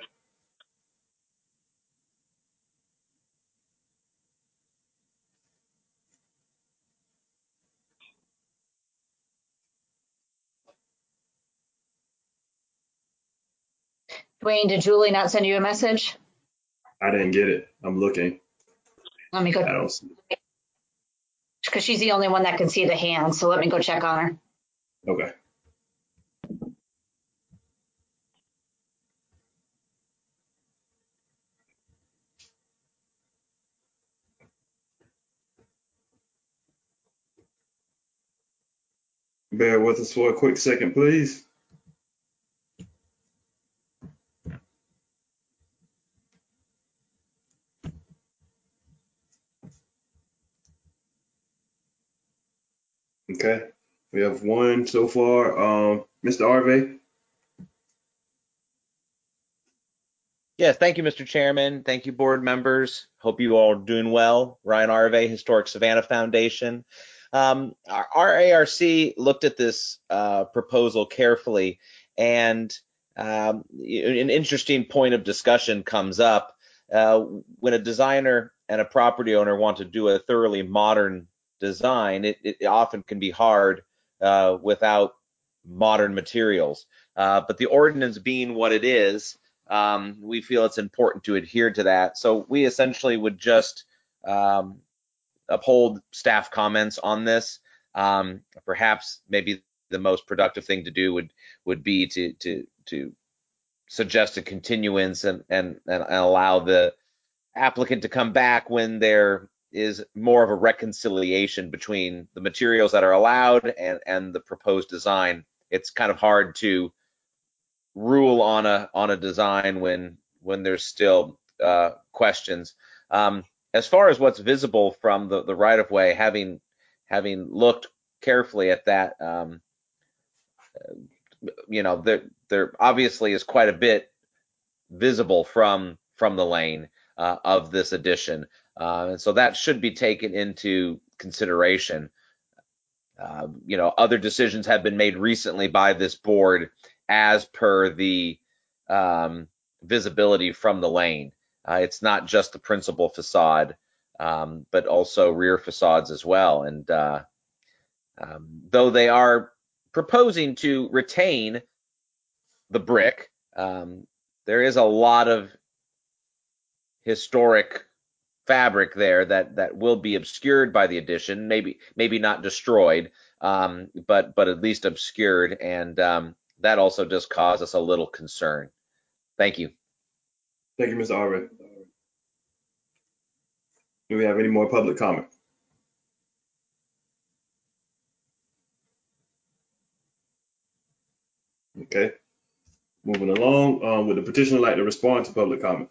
Dwayne, did Julie not send you a message? I didn't get it. I'm looking. Let me go. I don't see it. Because she's the only one that can see the hand, so let me go check on her. Okay. Bear with us for a quick second, please. Okay. We have one so far. Mr. Arve. Yes, thank you, Mr. Chairman. Thank you, board members. Hope you all are doing well. Ryan Arve, Historic Savannah Foundation. Our ARC looked at this proposal carefully, and an interesting point of discussion comes up. When a designer and a property owner want to do a thoroughly modern design, it often can be hard without modern materials. But the ordinance being what it is, we feel it's important to adhere to that. So we essentially would just uphold staff comments on this. Perhaps maybe the most productive thing to do would be to suggest a continuance and allow the applicant to come back when there is more of a reconciliation between the materials that are allowed and the proposed design. It's kind of hard to rule on a design when there's still questions. As far as what's visible from the right of way, having looked carefully at that, there obviously is quite a bit visible from the lane of this addition, and so that should be taken into consideration. Other decisions have been made recently by this board as per the visibility from the lane. It's not just the principal facade. but also rear facades as well. And though they are proposing to retain the brick, there is a lot of historic fabric there that will be obscured by the addition, maybe not destroyed, but at least obscured, and that also does cause us a little concern. Thank you. Thank you, Mr. Arvey. Do we have any more public comment? Okay, moving along, would the petitioner like to respond to public comment?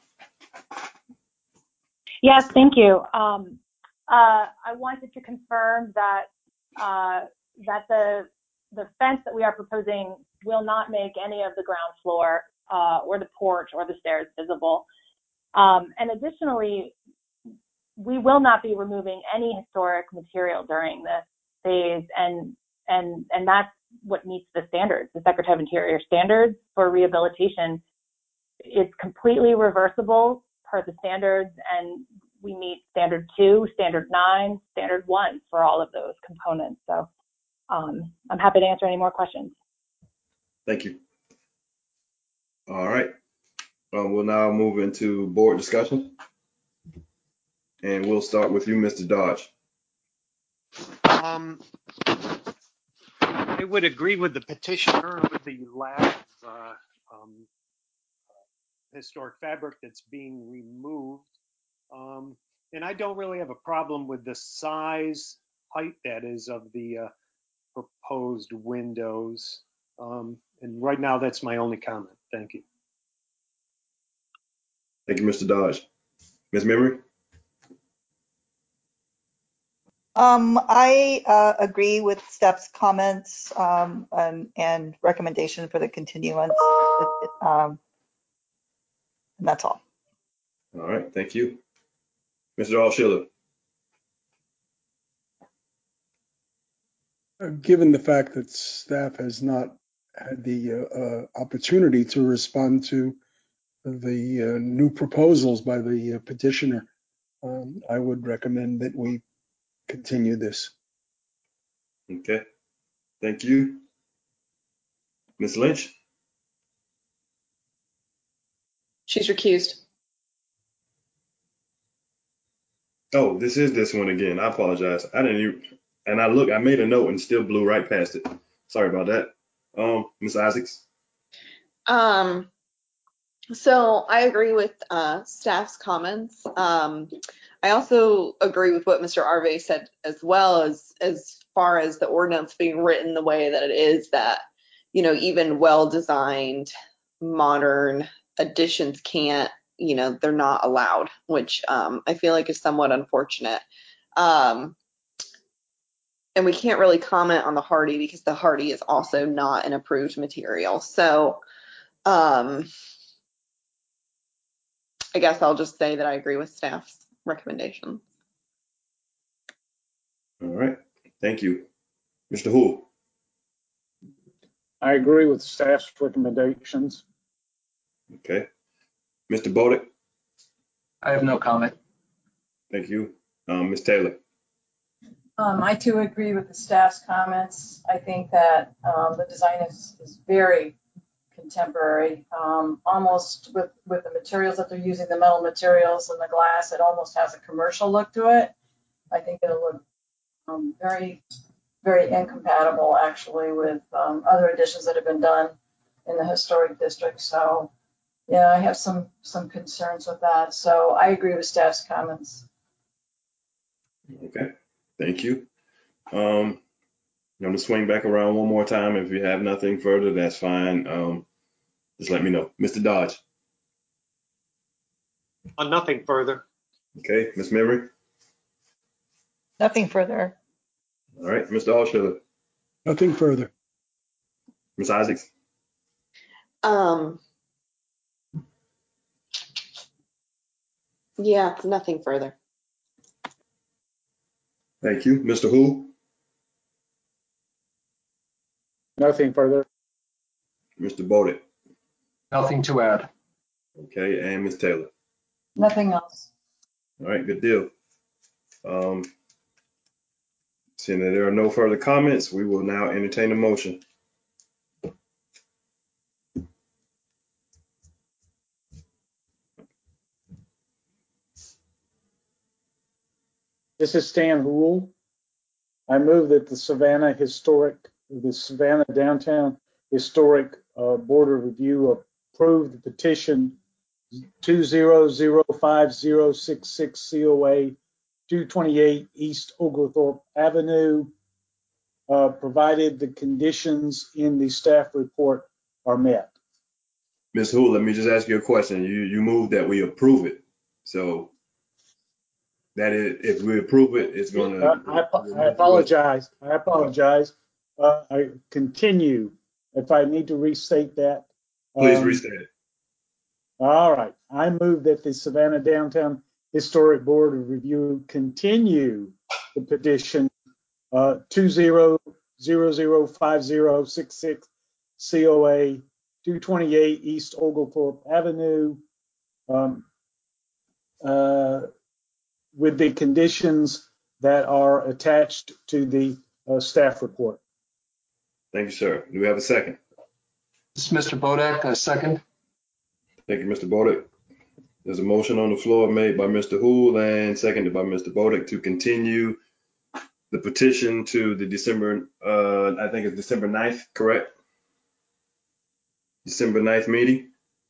Yes, thank you. I wanted to confirm that that the fence that we are proposing will not make any of the ground floor or the porch or the stairs visible. And additionally, we will not be removing any historic material during this phase, and that's what meets the standards, the Secretary of Interior standards for rehabilitation. It's completely reversible per the standards, and we meet standard 2, standard 9, standard 1 for all of those components. So I'm happy to answer any more questions. Thank you. All right, we'll now move into board discussion. And we'll start with you, Mr. Dodge. I would agree with the petitioner with the lack of historic fabric that's being removed. And I don't really have a problem with the size, height, that is, of the proposed windows. And right now, that's my only comment. Thank you. Thank you, Mr. Dodge. Ms. Memory? I agree with Steph's comments and recommendation for the continuance. And that's all. All right, thank you. Mr. Alshiller? Given the fact that staff has not had the opportunity to respond to the new proposals by the petitioner, I would recommend that we continue this. Okay, thank you. Ms. Lynch? She's recused. Oh, this is this one again. I apologize. I didn't even, and I made a note and still blew right past it. Sorry about that. Ms. Isaacs? So I agree with staff's comments. I also agree with what Mr. Arvey said as well, as far as the ordinance being written the way that it is, that, you know, even well-designed modern additions can't, you know, they're not allowed, which I feel like is somewhat unfortunate. And we can't really comment on the Hardy because the Hardy is also not an approved material. So I guess I'll just say that I agree with staff's recommendation. All right, thank you. Mr. Houle? I agree with staff's recommendations. Okay. Mr. Bodick? I have no comment. Thank you. Ms. Taylor? I too agree with the staff's comments. I think that the design is very contemporary, almost with the materials that they're using, the metal materials and the glass, it almost has a commercial look to it. I think it'll look very, very incompatible actually with other additions that have been done in the historic district. So yeah, I have some concerns with that. So I agree with staff's comments. Okay, thank you. I'm going to swing back around one more time. If you have nothing further, that's fine. Just let me know. Mr. Dodge? Nothing further. Okay, Ms. Memory? Nothing further. All right, Mr. Alshiller? Nothing further. Ms. Isaacs? Yeah, nothing further. Thank you. Mr. Houle? Nothing further. Mr. Bodick? Nothing to add. Okay, and Ms. Taylor? Nothing else. All right, good deal. Seeing that there are no further comments, we will now entertain a motion. This is Stan Houle. I move that the Savannah Downtown Historic Board of Review approve the petition 2005066 COA 228 East Oglethorpe Avenue, provided the conditions in the staff report are met. Ms. Houle, let me just ask you a question. You moved that we approve it. So that is, if we approve it, it's going to. I apologize. I continue. If I need to restate that. Please restate it. All right. I move that the Savannah Downtown Historic Board of Review continue the petition 2005066 COA 228 East Oglethorpe Avenue with the conditions that are attached to the staff report. Thank you, sir. Do we have a second? This is Mr. Bodak, a second. Thank you, Mr. Bodak. There's a motion on the floor made by Mr. Houle and seconded by Mr. Bodak to continue the petition to the December, I think it's December 9th, correct? December 9th meeting.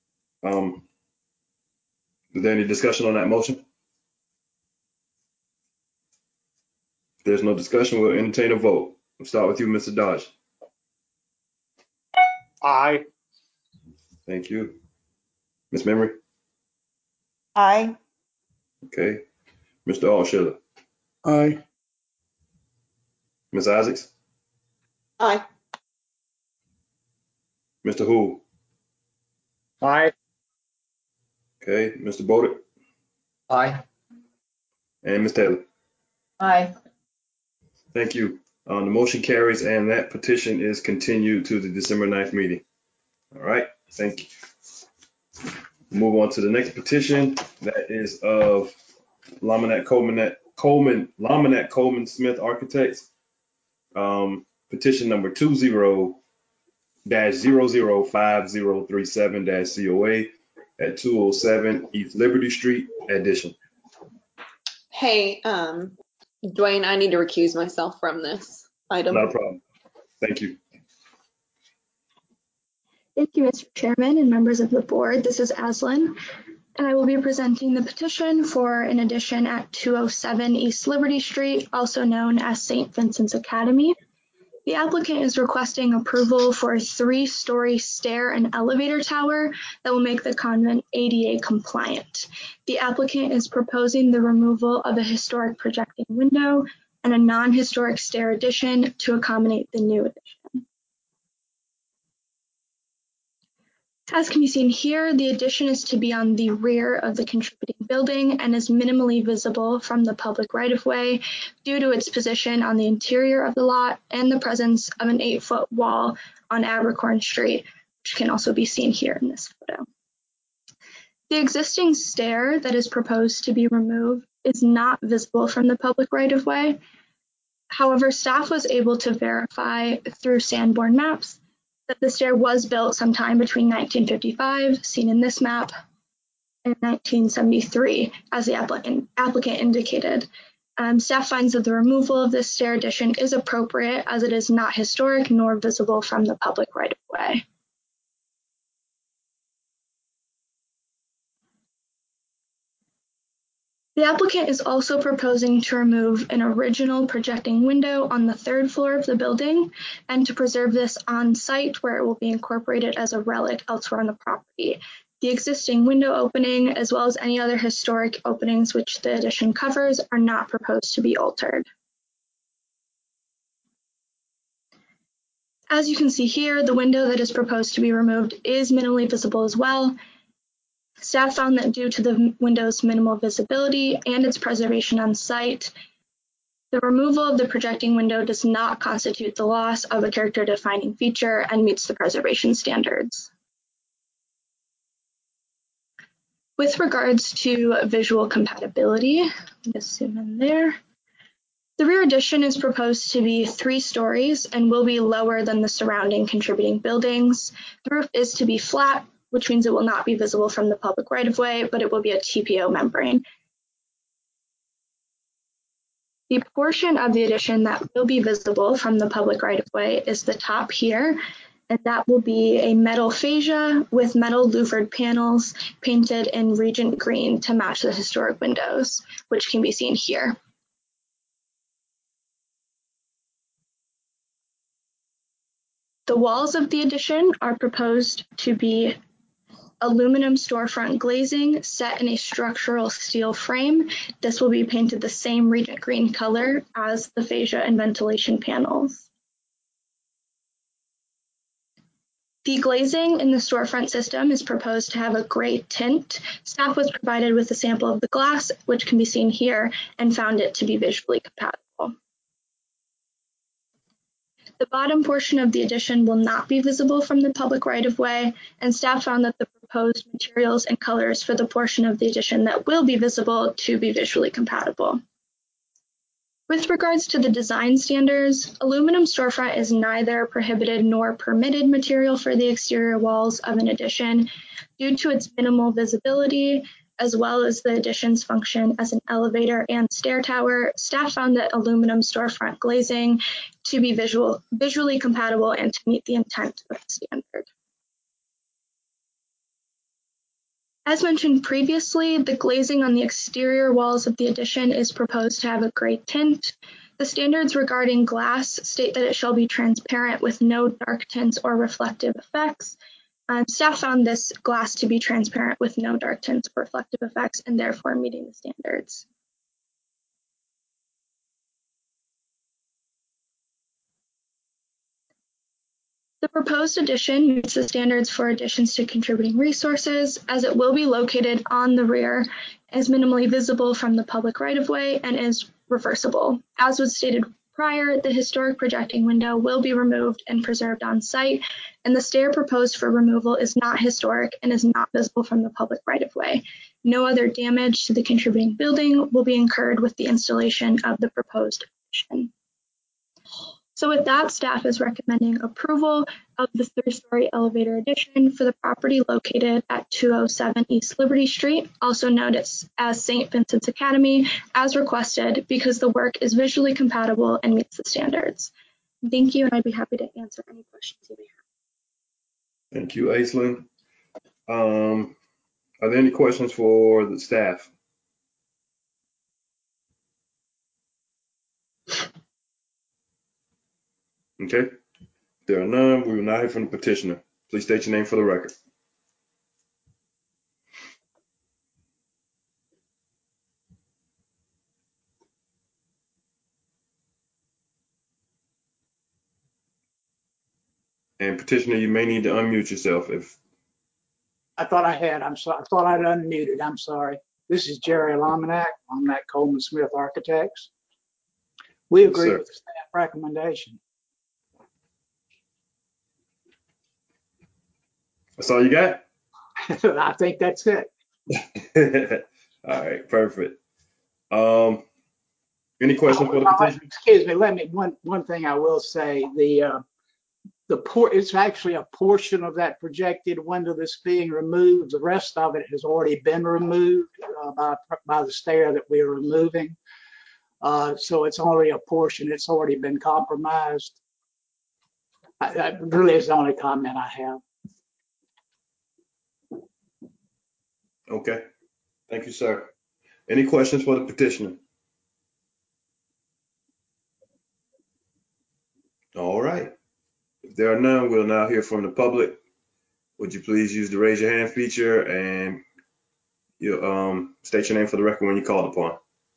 Is there any discussion on that motion? If there's no discussion, we'll entertain a vote. We'll start with you, Mr. Dodge. Aye. Thank you. Ms. Memory? Aye. Okay. Mr. Altshuler? Aye. Ms. Isaacs? Aye. Mr. Houle? Aye. Okay. Mr. Bodak? Aye. And Ms. Taylor? Aye. Thank you. The motion carries and that petition is continued to the December 9th meeting. All right. Thank you. Move on to the next petition. That is of Laminate Coleman Smith Architects. Petition number 20-005037-COA at 207 East Liberty Street, addition. Hey, Dwayne, I need to recuse myself from this item. Not a problem. Thank you. Thank you, Mr. Chairman and members of the board. This is Aslan, and I will be presenting the petition for an addition at 207 East Liberty Street, also known as St. Vincent's Academy. The applicant is requesting approval for a 3-story stair and elevator tower that will make the convent ADA compliant. The applicant is proposing the removal of a historic projecting window and a non-historic stair addition to accommodate the new addition. As can be seen here, the addition is to be on the rear of the contributing building and is minimally visible from the public right-of-way due to its position on the interior of the lot and the presence of an 8-foot wall on Abercorn Street, which can also be seen here in this photo. The existing stair that is proposed to be removed is not visible from the public right-of-way. However, staff was able to verify through Sanborn maps that the stair was built sometime between 1955, seen in this map, and 1973, as the applicant indicated. Staff finds that the removal of this stair addition is appropriate as it is not historic nor visible from the public right-of-way. The applicant is also proposing to remove an original projecting window on the 3rd floor of the building and to preserve this on site where it will be incorporated as a relic elsewhere on the property. The existing window opening, as well as any other historic openings which the addition covers, are not proposed to be altered. As you can see here, the window that is proposed to be removed is minimally visible as well. Staff found that due to the window's minimal visibility and its preservation on site, the removal of the projecting window does not constitute the loss of a character-defining feature and meets the preservation standards. With regards to visual compatibility, just zoom in there. The rear addition is proposed to be 3 stories and will be lower than the surrounding contributing buildings. The roof is to be flat, which means it will not be visible from the public right-of-way, but it will be a TPO membrane. The portion of the addition that will be visible from the public right-of-way is the top here, and that will be a metal fascia with metal louvered panels painted in Regent green to match the historic windows, which can be seen here. The walls of the addition are proposed to be aluminum storefront glazing set in a structural steel frame. This will be painted the same Regent green color as the fascia and ventilation panels. The glazing in the storefront system is proposed to have a gray tint. Staff was provided with a sample of the glass, which can be seen here, and found it to be visually compatible. The bottom portion of the addition will not be visible from the public right-of-way, and staff found that the proposed materials and colors for the portion of the addition that will be visible to be visually compatible. With regards to the design standards, aluminum storefront is neither prohibited nor permitted material for the exterior walls of an addition due to its minimal visibility, as well as the addition's function as an elevator and stair tower. Staff found that aluminum storefront glazing to be visually compatible and to meet the intent of the standard. As mentioned previously, the glazing on the exterior walls of the addition is proposed to have a gray tint. The standards regarding glass state that it shall be transparent with no dark tints or reflective effects. Staff found this glass to be transparent with no dark tints or reflective effects and therefore meeting the standards. The proposed addition meets the standards for additions to contributing resources, as it will be located on the rear, is minimally visible from the public right-of-way, and is reversible. As was stated prior, the historic projecting window will be removed and preserved on site, and the stair proposed for removal is not historic and is not visible from the public right-of-way. No other damage to the contributing building will be incurred with the installation of the proposed addition. So with that, staff is recommending approval of the 3-story elevator addition for the property located at 207 East Liberty Street, also known as St. Vincent's Academy, as requested because the work is visually compatible and meets the standards. Thank you, and I'd be happy to answer any questions you may have. Thank you, Aislinn. Are there any questions for the staff? Okay, if there are none, we will now hear from the petitioner. Please state your name for the record. And petitioner, you may need to unmute yourself if. I thought I had, I'm sorry, I thought I'd unmuted, I'm sorry. This is Jerry Lominack, Lominack Coleman Smith Architects. We agree with the staff recommendation. That's all you got? I think that's it. All right, perfect. Any questions for the petitioner? Excuse me, let me, one thing I will say, it's actually a portion of that projected window that's being removed. The rest of it has already been removed by the stair that we are removing. So it's only a portion. It's already been compromised. That really is the only comment I have. Okay, thank you, sir. Any questions for the petitioner? All right. If there are none, we'll now hear from the public. Would you please use the raise your hand feature and you state your name for the record when you're called upon.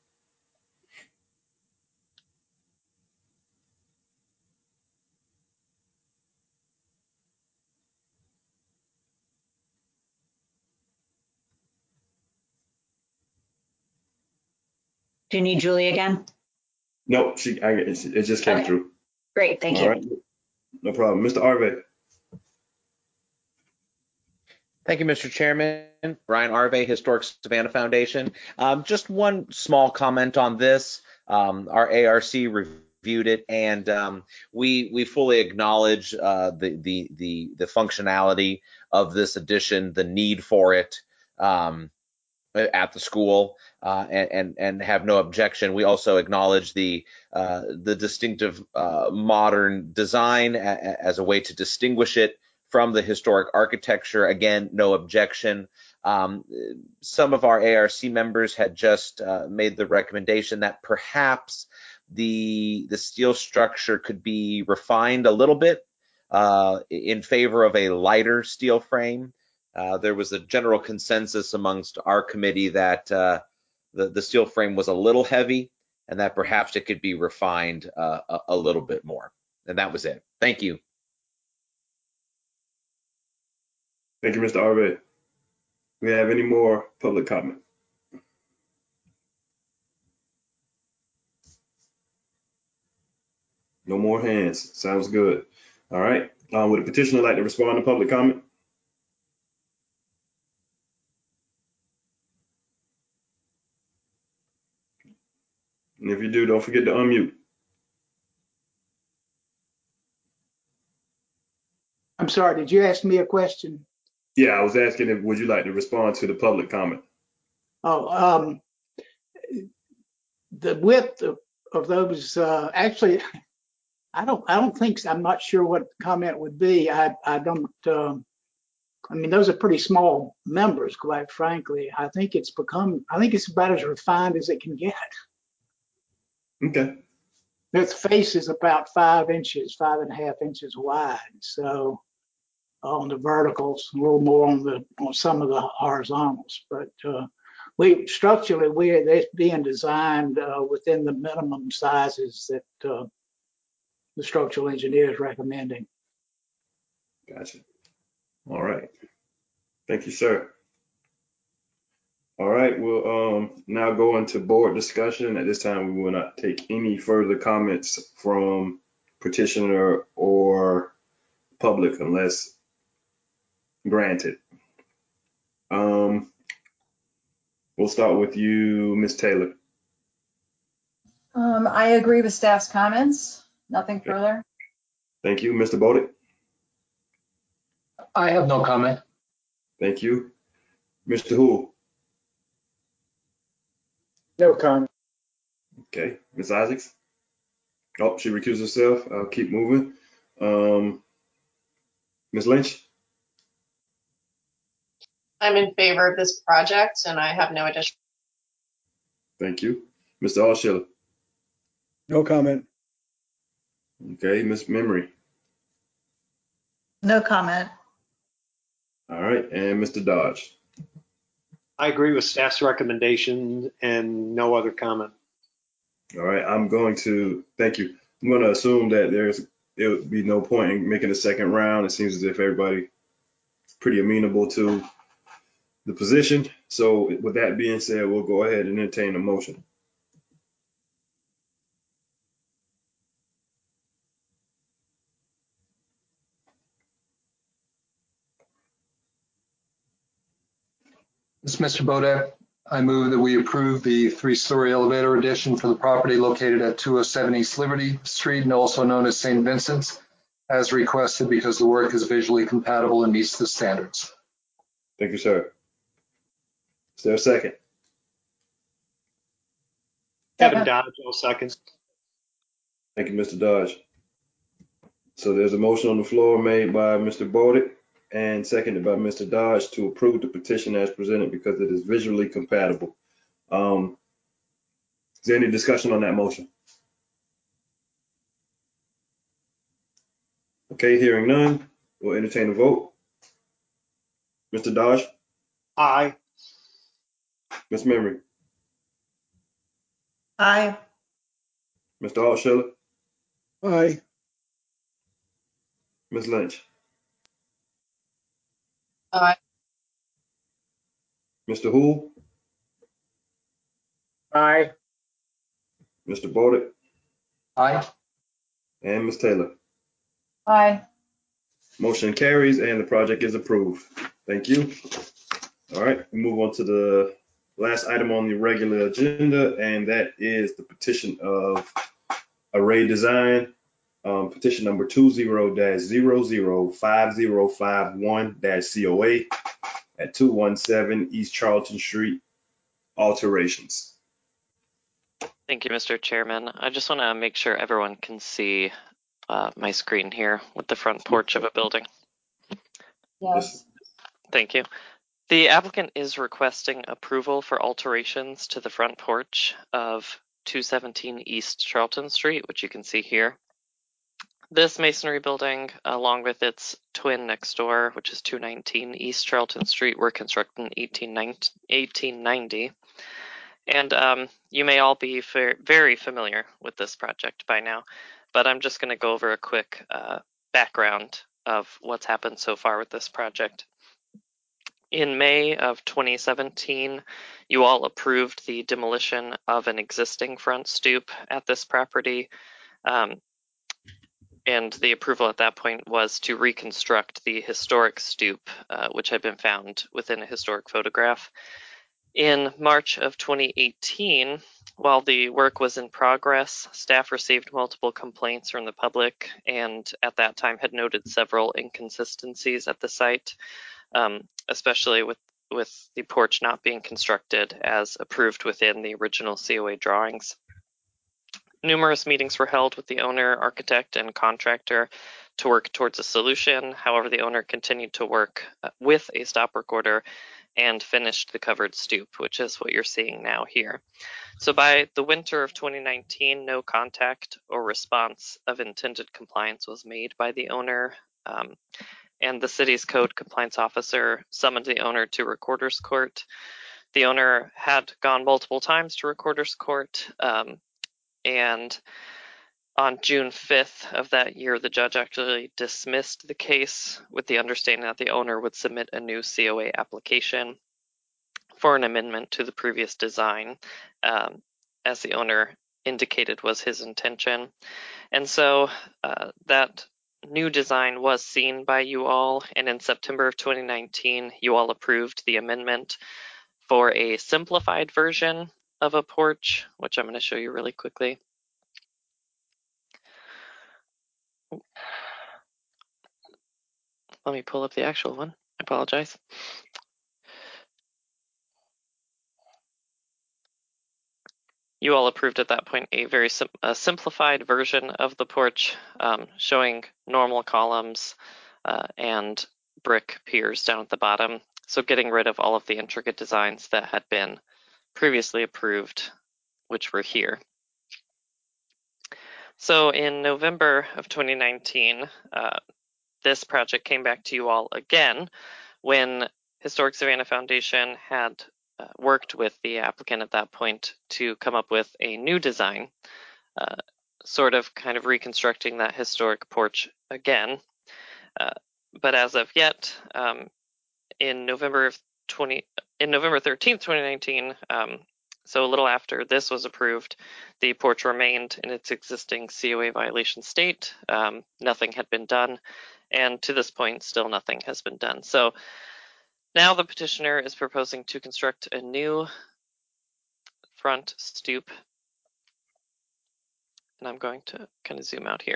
Do you need Julie again? No, it just came through. Great, thank you. All right, no problem. Mr. Arve. Thank you, Mr. Chairman. Ryan Arve, Historic Savannah Foundation. Just one small comment on this. Our ARC reviewed it, and we fully acknowledge the functionality of this addition, the need for it at the school, and have no objection. We also acknowledge the distinctive modern design as a way to distinguish it from the historic architecture. Again, no objection. Some of our ARC members had just made the recommendation that perhaps the steel structure could be refined a little bit in favor of a lighter steel frame. There was a general consensus amongst our committee that the steel frame was a little heavy and that perhaps it could be refined a little bit more. And that was it. Thank you. Thank you, Mr. Arve. We have any more public comment? No more hands. Sounds good. All right. Would a petitioner like to respond to public comment? And if you do, don't forget to unmute. I'm sorry, did you ask me a question? Yeah, I was asking if would you like to respond to the public comment? Oh, the width of those, actually, I don't think so. I'm not sure what the comment would be. I mean, those are pretty small members, quite frankly. I think it's about as refined as it can get. Okay. Its face is about 5 inches, 5.5 inches wide. So on the verticals, a little more on some of the horizontals. But they're being designed within the minimum sizes that the structural engineer is recommending. Gotcha. All right. Thank you, sir. All right, we'll now go into board discussion. At this time, we will not take any further comments from petitioner or public unless granted. We'll start with you, Ms. Taylor. I agree with staff's comments. Nothing further. Thank you. Mr. Bodick? I have no comment. Thank you. Mr. Hool? No comment. Okay. Ms. Isaacs? Oh, she recused herself. I'll keep moving. Ms. Lynch? I'm in favor of this project and I have no additional. Thank you. Mr. Alshiller? No comment. Okay. Ms. Memory? No comment. All right. And Mr. Dodge? I agree with staff's recommendation and no other comment. All right. Thank you. I'm going to assume that there would be no point in making a second round. It seems as if everybody is pretty amenable to the position. So with that being said, we'll go ahead and entertain a motion. This is Mr. Bodek. I move that we approve the 3-story elevator addition for the property located at 207 East Liberty Street and also known as St. Vincent's as requested because the work is visually compatible and meets the standards. Thank you, sir. Is there a second? Kevin Dodge, will second. Thank you, Mr. Dodge. So there's a motion on the floor made by Mr. Bodick and seconded by Mr. Dodge to approve the petition as presented because it is visually compatible. Is there any discussion on that motion? Okay, hearing none, we'll entertain a vote. Mr. Dodge? Aye. Ms. Memory? Aye. Mr. Alshiller? Aye. Ms. Lynch? Aye. Mr. Hool? Aye. Mr. Bodick? Aye. And Ms. Taylor? Aye. Motion carries and the project is approved. Thank you. All right, we move on to the last item on the regular agenda, and that is the petition of Array Design, petition number 20-005051-COA at 217 East Charlton Street, alterations. Thank you, Mr. Chairman. I just want to make sure everyone can see my screen here with the front porch of a building. Yes. Thank you. The applicant is requesting approval for alterations to the front porch of 217 East Charlton Street, which you can see here. This masonry building, along with its twin next door, which is 219 East Charlton Street, were constructed in 1890. And you may all be very familiar with this project by now, but I'm just going to go over a quick background of what's happened so far with this project. In May of 2017, you all approved the demolition of an existing front stoop at this property. And the approval at that point was to reconstruct the historic stoop, which had been found within a historic photograph. In March of 2018, while the work was in progress, staff received multiple complaints from the public and at that time had noted several inconsistencies at the site, especially with the porch not being constructed as approved within the original COA drawings. Numerous meetings were held with the owner, architect, and contractor to work towards a solution. However, the owner continued to work with a stop work order and finished the covered stoop, which is what you're seeing now here. So by the winter of 2019, no contact or response of intended compliance was made by the owner, and the city's code compliance officer summoned the owner to recorder's court. The owner had gone multiple times to recorder's court, and on June 5th of that year, the judge actually dismissed the case with the understanding that the owner would submit a new COA application for an amendment to the previous design, as the owner indicated was his intention. And so that new design was seen by you all, and in September of 2019, you all approved the amendment for a simplified version of a porch, which I'm going to show you really quickly. Let me pull up the actual one. I apologize. You all approved at that point a very simplified version of the porch, showing normal columns and brick piers down at the bottom. So getting rid of all of the intricate designs that had been previously approved, which were here. So in November of 2019, this project came back to you all again when Historic Savannah Foundation had worked with the applicant at that point to come up with a new design, sort of kind of reconstructing that historic porch again. But as of yet, in November 13th, 2019, so a little after this was approved, the porch remained in its existing COA violation state. Nothing had been done, and to this point, still nothing has been done. So now the petitioner is proposing to construct a new front stoop, and I'm going to kind of zoom out here.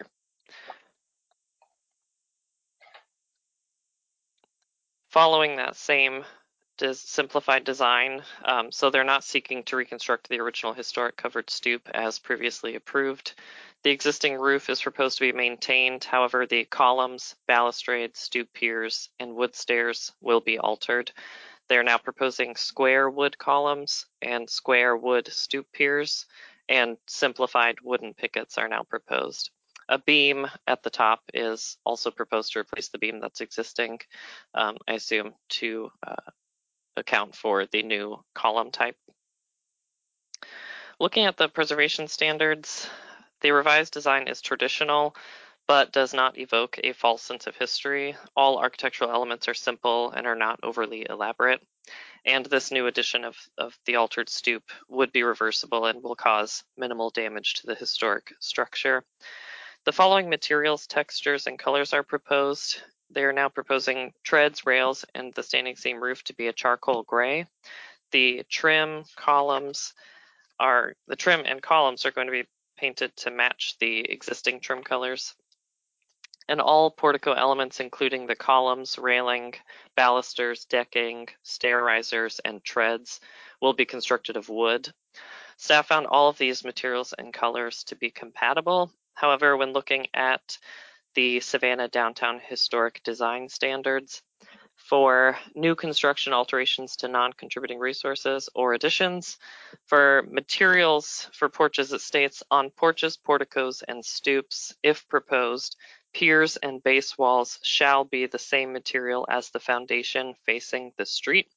Following that same simplified design, so they're not seeking to reconstruct the original historic covered stoop as previously approved. The existing roof is proposed to be maintained. However, the columns, balustrades, stoop piers, and wood stairs will be altered. They're now proposing square wood columns and square wood stoop piers, and simplified wooden pickets are now proposed. A beam at the top is also proposed to replace the beam that's existing, I assume to account for the new column type. Looking at the preservation standards, the revised design is traditional, but does not evoke a false sense of history. All architectural elements are simple and are not overly elaborate. And this new addition of the altered stoop would be reversible and will cause minimal damage to the historic structure. The following materials, textures, and colors are proposed. They are now proposing treads, rails, and the standing seam roof to be a charcoal gray. The trim and columns are going to be painted to match the existing trim colors. And all portico elements, including the columns, railing, balusters, decking, stair risers, and treads, will be constructed of wood. Staff found all of these materials and colors to be compatible. However, when looking at the Savannah Downtown Historic Design Standards, for new construction alterations to non-contributing resources or additions, for materials for porches, it states on porches, porticos, and stoops, if proposed, piers and base walls shall be the same material as the foundation facing the street.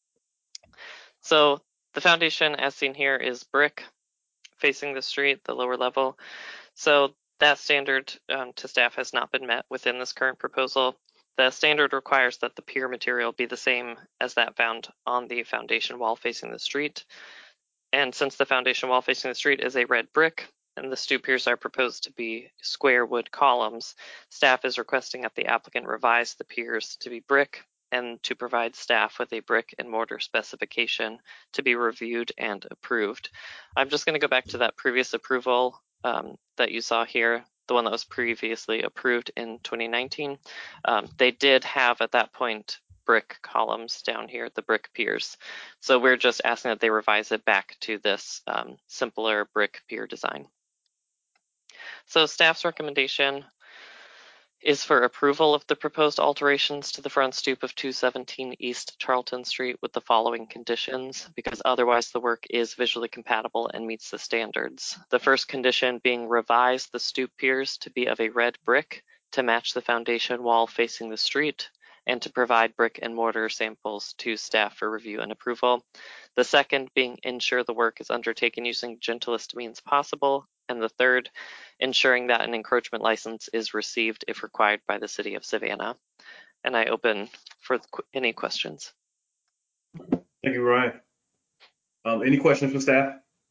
So the foundation, as seen here, is brick facing the street, the lower level. So that standard to staff has not been met within this current proposal. The standard requires that the pier material be the same as that found on the foundation wall facing the street. And since the foundation wall facing the street is a red brick and the stoop piers are proposed to be square wood columns, staff is requesting that the applicant revise the piers to be brick and to provide staff with a brick and mortar specification to be reviewed and approved. I'm just going to go back to that previous approval that you saw here, the one that was previously approved in 2019. They did have at that point brick columns down here, the brick piers. So we're just asking that they revise it back to this simpler brick pier design. So staff's recommendation is for approval of the proposed alterations to the front stoop of 217 East Charlton Street with the following conditions, because otherwise the work is visually compatible and meets the standards. The first condition being revise the stoop piers to be of a red brick to match the foundation wall facing the street and to provide brick and mortar samples to staff for review and approval. The second being ensure the work is undertaken using gentlest means possible. And the third, ensuring that an encroachment license is received if required by the city of Savannah. And I open for any questions. Thank you, Ryan. Any questions from staff?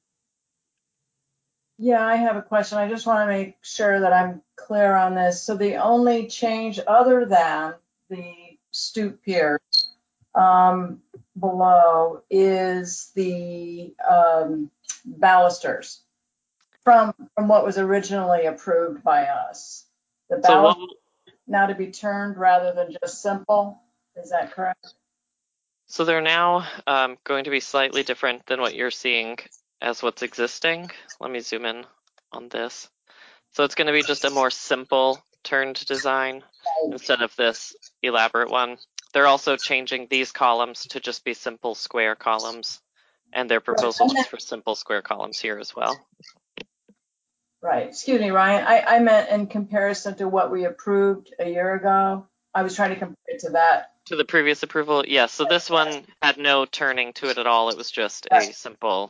Yeah, I have a question. I just want to make sure that I'm clear on this. So the only change other than the stoop pier below is the balusters from what was originally approved by us. The balusters now to be turned rather than just simple. Is that correct? So they're now going to be slightly different than what you're seeing as what's existing. Let me zoom in on this. So it's going to be just a more simple turned design instead of this elaborate one. They're also changing these columns to just be simple square columns, and their proposal is for simple square columns here as well. Right. Excuse me, Ryan. I meant in comparison to what we approved a year ago. I was trying to compare it to that. To the previous approval? Yes. So this one had no turning to it at all. It was just a simple.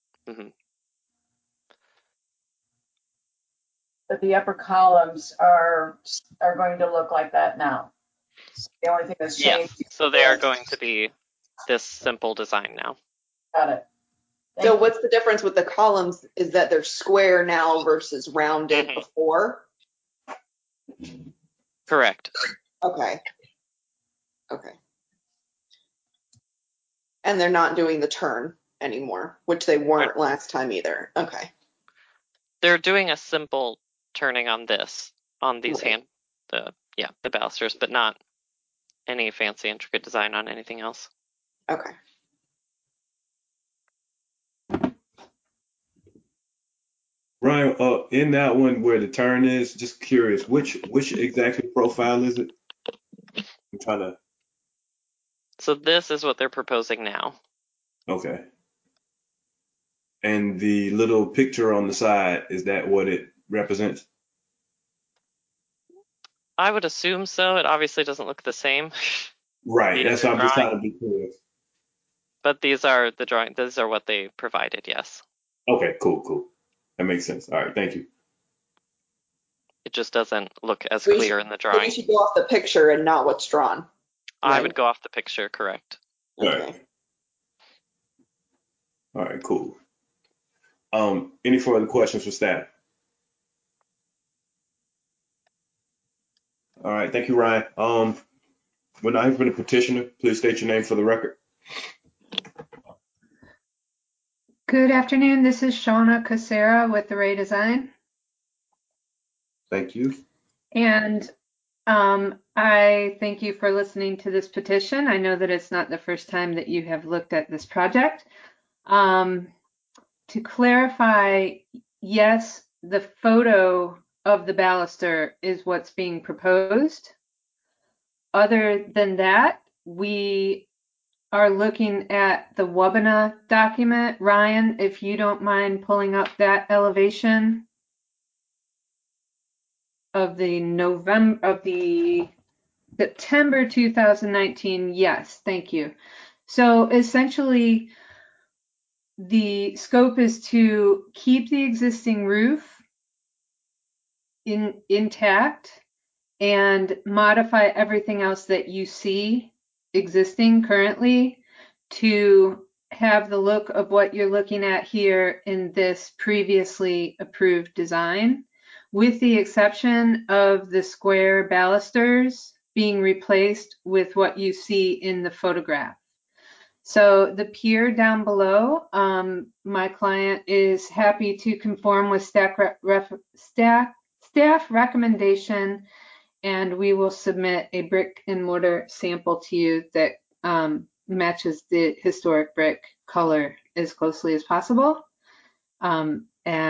But the upper columns are going to look like that now. The only thing that's changed. Yes. So they are going to be this simple design now. Got it. So what's the difference with the columns is that they're square now versus rounded before? Correct. Okay. Okay. And they're not doing the turn anymore, which they weren't last time either. Okay. They're doing a simple turning on this, on these the balusters, but not any fancy intricate design on anything else. Okay. Ryan, in that one where the turn is, just curious, which exactly profile is it? I'm trying to. So this is what they're proposing now. Okay. And the little picture on the side, is that what it represents? I would assume so. It obviously doesn't look the same. Right. That's what I'm just trying to be clear. But these are the drawing. These are what they provided. Yes. Okay. Cool. That makes sense. All right. Thank you. It just doesn't look as clear in the drawing. You should go off the picture and not what's drawn. I would go off the picture. Correct. Okay. All right. Cool. Any further questions for staff? All right. right, thank you, Ryan. When I have been a petitioner, please state your name for the record. Good afternoon. This is Shauna Casera with the Ray Design. Thank you. And I thank you for listening to this petition. I know that it's not the first time that you have looked at this project. To clarify, yes, the photo of the baluster is what's being proposed. Other than that, we are looking at the Wabana document. Ryan, if you don't mind pulling up that elevation of the September 2019. Yes, thank you. So essentially, the scope is to keep the existing roof intact and modify everything else that you see existing currently to have the look of what you're looking at here in this previously approved design, with the exception of the square balusters being replaced with what you see in the photograph. So the pier down below, my client is happy to conform with staff recommendation, and we will submit a brick and mortar sample to you that matches the historic brick color as closely as possible. And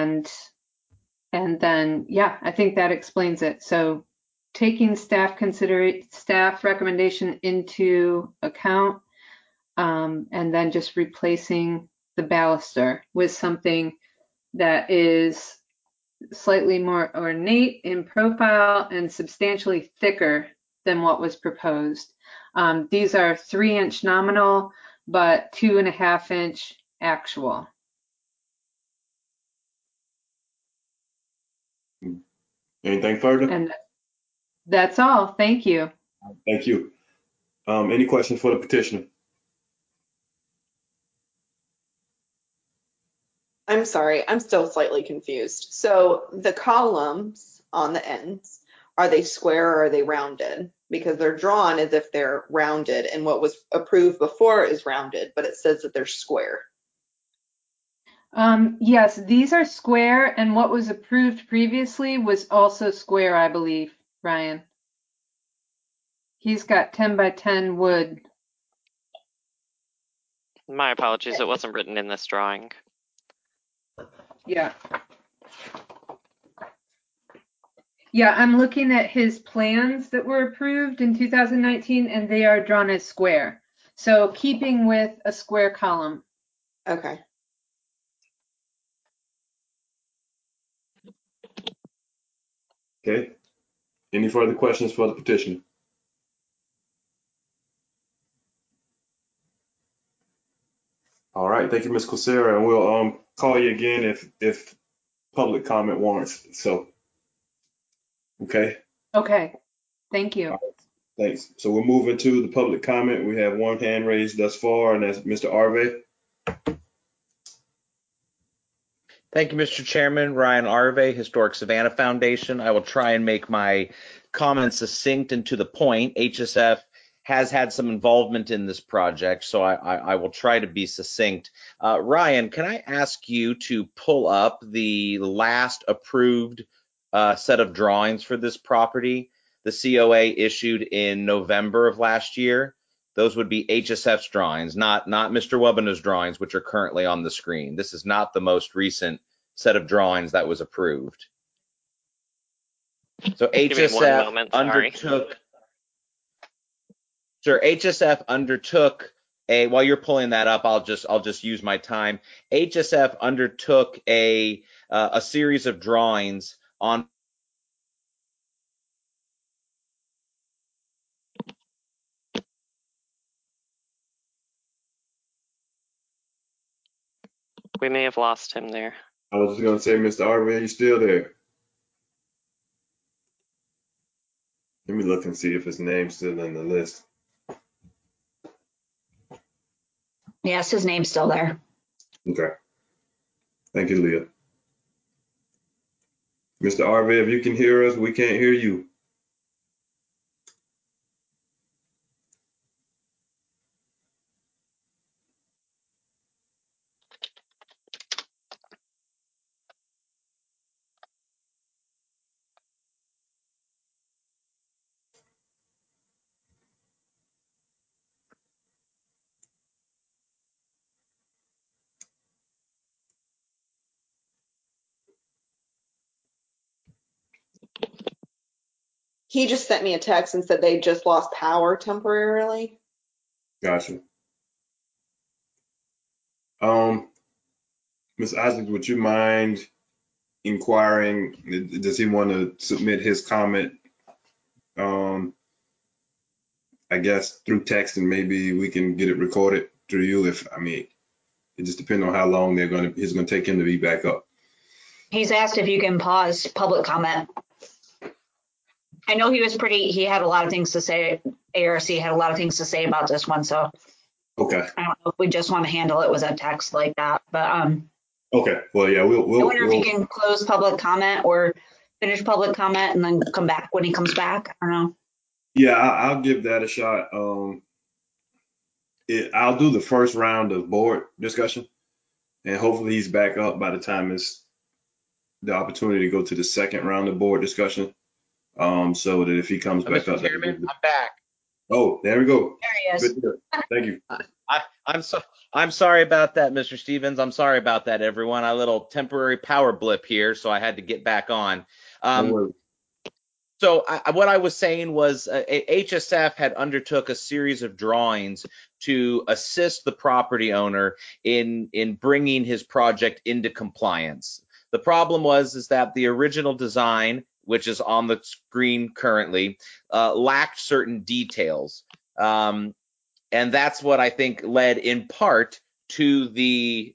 then, yeah, I think that explains it. So taking staff recommendation into account, and then just replacing the baluster with something that is slightly more ornate in profile and substantially thicker than what was proposed. These are 3-inch nominal, but 2.5-inch actual. Anything further? And that's all. Thank you. Thank you. Any questions for the petitioner? I'm sorry, I'm still slightly confused. So the columns on the ends, are they square or are they rounded? Because they're drawn as if they're rounded, and what was approved before is rounded, but it says that they're square. Yes, these are square, and what was approved previously was also square, I believe, Ryan. He's got 10 by 10 wood. My apologies, it wasn't written in this drawing. Yeah. Yeah, I'm looking at his plans that were approved in 2019, and they are drawn as square. So keeping with a square column. Okay. Okay. Any further questions for the petitioner? All right, thank you, Ms. Cosera, and we'll call you again if public comment warrants. So, okay. Okay, thank you. Right, thanks. So we're moving to the public comment. We have one hand raised thus far, and that's Mr. Arve. Thank you, Mr. Chairman. Ryan Arve, Historic Savannah Foundation. I will try and make my comments succinct and to the point. HSF has had some involvement in this project, so I will try to be succinct. Ryan, can I ask you to pull up the last approved set of drawings for this property? The COA issued in November of last year. Those would be HSF's drawings, not Mr. Wabana's drawings, which are currently on the screen. This is not the most recent set of drawings that was approved. So HSF undertook. Sure, HSF undertook while you're pulling that up, I'll just use my time. HSF undertook a series of drawings on We may have lost him there. I was just going to say, Mr. Arve, are you still there? Let me look and see if his name's still in the list. Yes, his name's still there. Okay. Thank you, Leah. Mr. Arve, if you can hear us, we can't hear you. He just sent me a text and said they just lost power temporarily. Gotcha. Ms. Isaac, would you mind inquiring? Does he want to submit his comment? I guess through text, and maybe we can get it recorded through you. It just depends on how long it's gonna take him to be back up. He's asked if you can pause public comment. I know he had a lot of things to say. ARC had a lot of things to say about this one, so Okay. I don't know if we just want to handle it with a text like that, but Okay. Well, yeah, I wonder if you can close public comment or finish public comment and then come back when he comes back. I don't know. Yeah, I'll give that a shot. I'll do the first round of board discussion, and hopefully he's back up by the time it's the opportunity to go to the second round of board discussion. So that if he comes back Mr. up, Chairman, I'm back. Oh, there we go. There he is. Good to hear. Thank you. I'm sorry about that, Mr. Stevens. I'm sorry about that, everyone. A little temporary power blip here, so I had to get back on. No worries. So what I was saying was HSF had undertook a series of drawings to assist the property owner in bringing his project into compliance. The problem is that the original design, which is on the screen currently, lacked certain details. And that's what I think led in part to the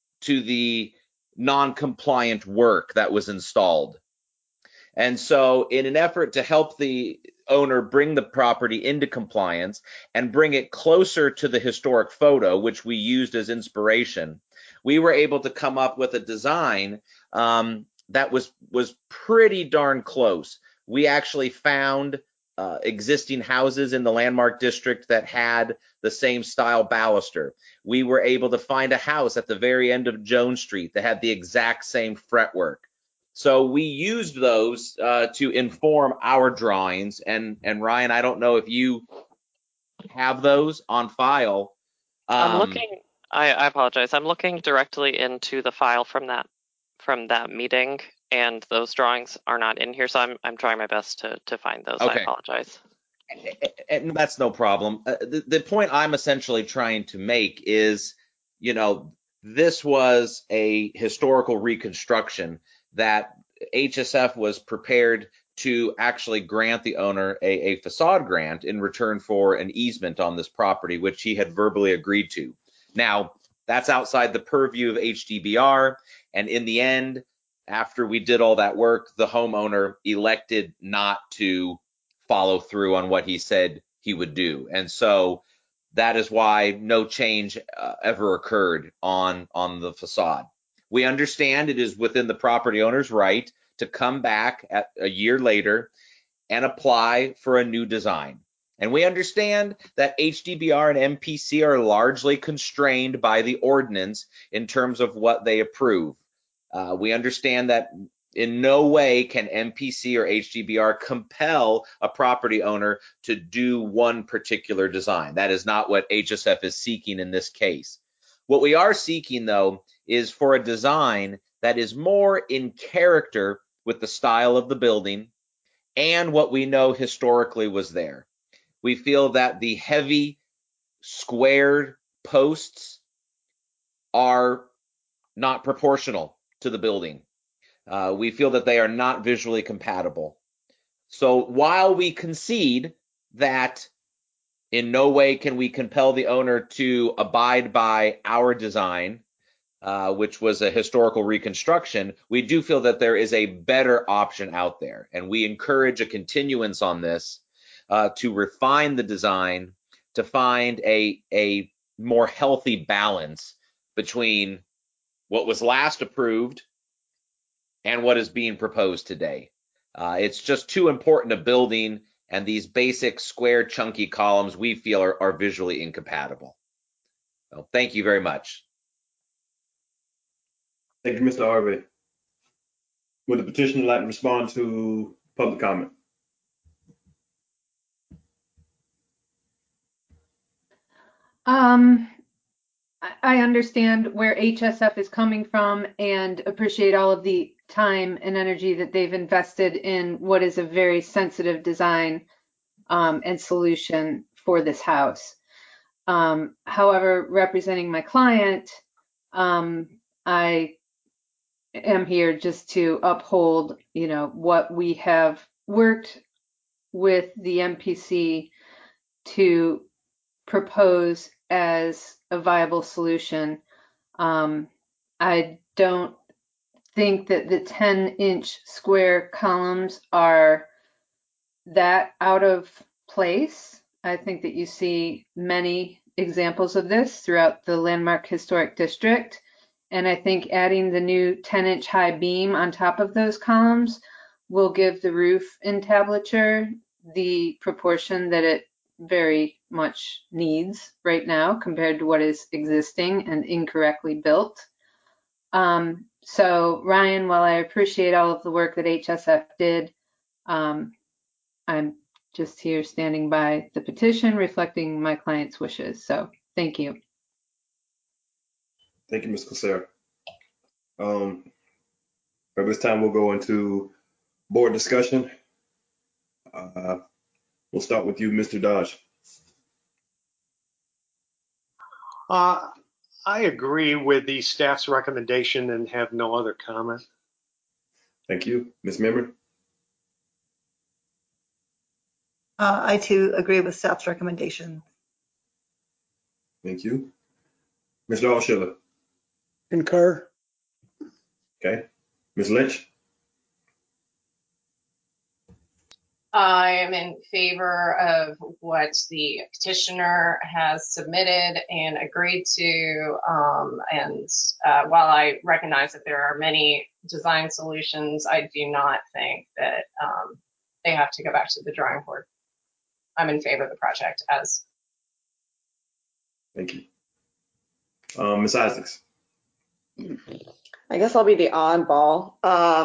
non-compliant work that was installed. And so in an effort to help the owner bring the property into compliance and bring it closer to the historic photo, which we used as inspiration, we were able to come up with a design that was pretty darn close. We actually found existing houses in the landmark district that had the same style baluster. We were able to find a house at the very end of Jones Street that had the exact same fretwork. So we used those to inform our drawings. And Ryan, I don't know if you have those on file. I'm looking. I apologize. I'm looking directly into the file from that meeting, and those drawings are not in here. So I'm trying my best to find those. Okay. I apologize. And that's no problem. The point I'm essentially trying to make is, this was a historical reconstruction that HSF was prepared to actually grant the owner a facade grant in return for an easement on this property, which he had verbally agreed to. Now, that's outside the purview of HDBR, and in the end, after we did all that work, the homeowner elected not to follow through on what he said he would do. And so that is why no change ever occurred on the facade. We understand it is within the property owner's right to come back at a year later and apply for a new design. And we understand that HDBR and MPC are largely constrained by the ordinance in terms of what they approve. We understand that in no way can MPC or HDBR compel a property owner to do one particular design. That is not what HSF is seeking in this case. What we are seeking, though, is for a design that is more in character with the style of the building and what we know historically was there. We feel that the heavy squared posts are not proportional to the building. We feel that they are not visually compatible. So while we concede that in no way can we compel the owner to abide by our design, which was a historical reconstruction, we do feel that there is a better option out there. And we encourage a continuance on this to refine the design, to find a more healthy balance between what was last approved and what is being proposed today. It's just too important a building, and these basic square chunky columns we feel are visually incompatible. So thank you very much. Thank you, Mr. Harvey. Would the petitioner like to respond to public comment? I understand where HSF is coming from and appreciate all of the time and energy that they've invested in what is a very sensitive design and solution for this house. However, representing my client, I am here just to uphold, what we have worked with the MPC to propose as a viable solution. I don't think that the 10-inch square columns are that out of place. I think that you see many examples of this throughout the Landmark Historic District. And I think adding the new 10-inch high beam on top of those columns will give the roof entablature the proportion that it very much needs right now compared to what is existing and incorrectly built. So Ryan, while I appreciate all of the work that HSF did, I'm just here standing by the petition reflecting my client's wishes. So thank you. Thank you, Ms. Cosera. At this time, we'll go into board discussion. We'll start with you, Mr. Dodge. I agree with the staff's recommendation and have no other comment. Thank you. Ms. Member? I too agree with staff's recommendation. Thank you. Mr. Alshiller? Concur. Okay. Ms. Lynch? I am in favor of what the petitioner has submitted and agreed to. While I recognize that there are many design solutions, I do not think that they have to go back to the drawing board. I'm in favor of the project as. Thank you. Ms. Isaacs? I guess I'll be the oddball.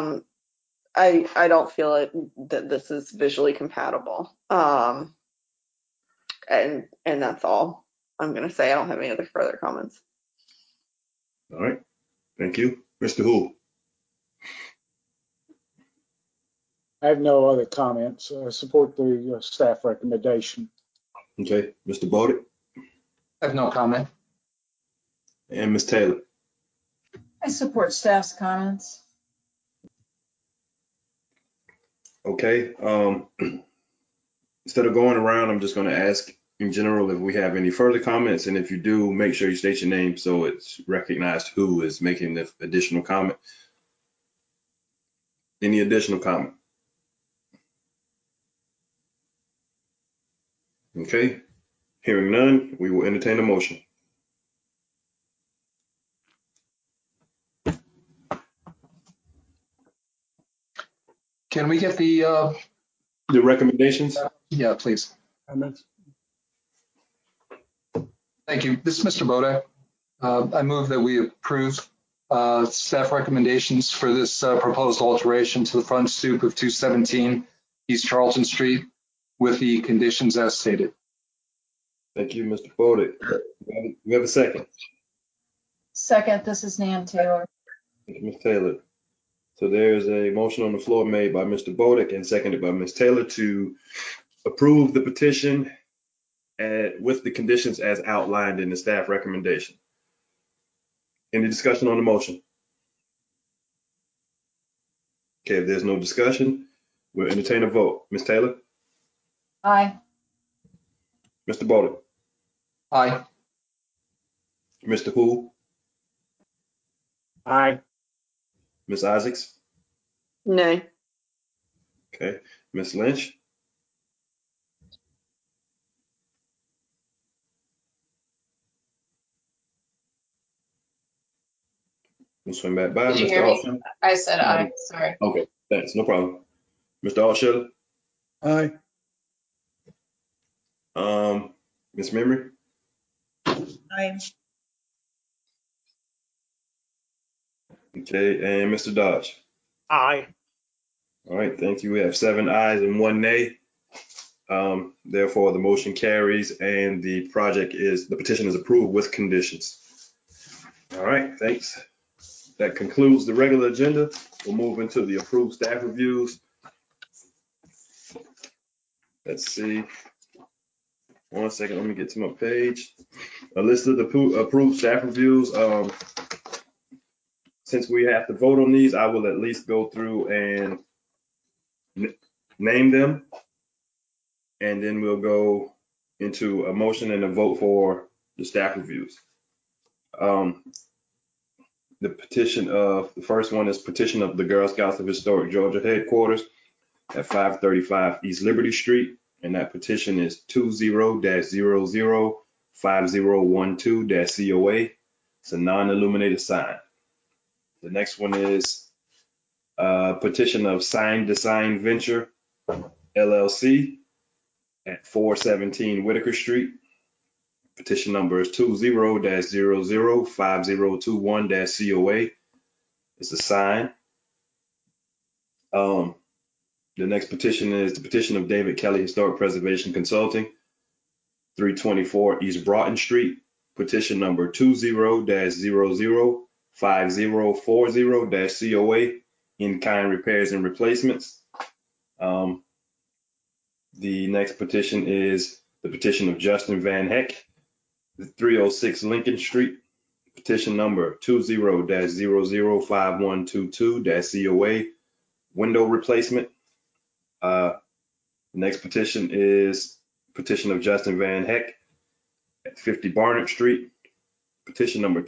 I don't feel that this is visually compatible. And that's all I'm going to say. I don't have any other further comments. All right. Thank you. Mr. Houle? I have no other comments. I support the staff recommendation. Okay. Mr. Bowden? I have no comment. And Ms. Taylor? I support staff's comments. Okay. Instead of going around, I'm just going to ask in general if we have any further comments. And if you do, make sure you state your name so it's recognized who is making the additional comment. Any additional comment? Okay. Hearing none, we will entertain a motion. Can we get the recommendations? Yeah, please. Comments? Thank you. This is Mr. Bode. I move that we approve staff recommendations for this proposed alteration to the front stoop of 217 East Charlton Street with the conditions as stated. Thank you, Mr. Bode. We have a second. Second, this is Nan Taylor. Thank you, Ms. Taylor. So there's a motion on the floor made by Mr. Bodick and seconded by Ms. Taylor to approve the petition with the conditions as outlined in the staff recommendation. Any discussion on the motion? Okay, if there's no discussion, we'll entertain a vote. Ms. Taylor? Aye. Mr. Bodick? Aye. Mr. Houle? Aye. Ms. Isaacs? Nay. Okay. Ms. Lynch? We'll swing back by. Did you Mr. hear me? Alshiller? I said aye, sorry. Okay, thanks. No problem. Mr. Alshiller? Aye. Ms. Memory? Aye. Okay, and Mr. Dodge? Aye. All right, thank you. We have 7 ayes and 1 nay. Therefore, the motion carries and the petition is approved with conditions. All right, thanks. That concludes the regular agenda. we'll move into the approved staff reviews. Let's see. 1 second, let me get to my page. A list of the approved staff reviews. Since we have to vote on these, I will at least go through and name them, and then we'll go into a motion and a vote for the staff reviews. The first one is petition of the Girl Scouts of Historic Georgia headquarters at 535 East Liberty Street, and that petition is 20-005012-COA. It's a non-illuminated sign. The next one is petition of Sign Design Venture LLC at 417 Whitaker Street. Petition number is 20-005021-COA. It's a sign. The next petition is the petition of David Kelly Historic Preservation Consulting, 324 East Broughton Street. Petition number 20-005040-COA, in-kind repairs and replacements. The next petition is the petition of Justin Van Heck, 306 Lincoln Street. Petition number 20-005122-COA, window replacement. The next petition is petition of Justin Van Heck at 50 Barnard Street. Petition number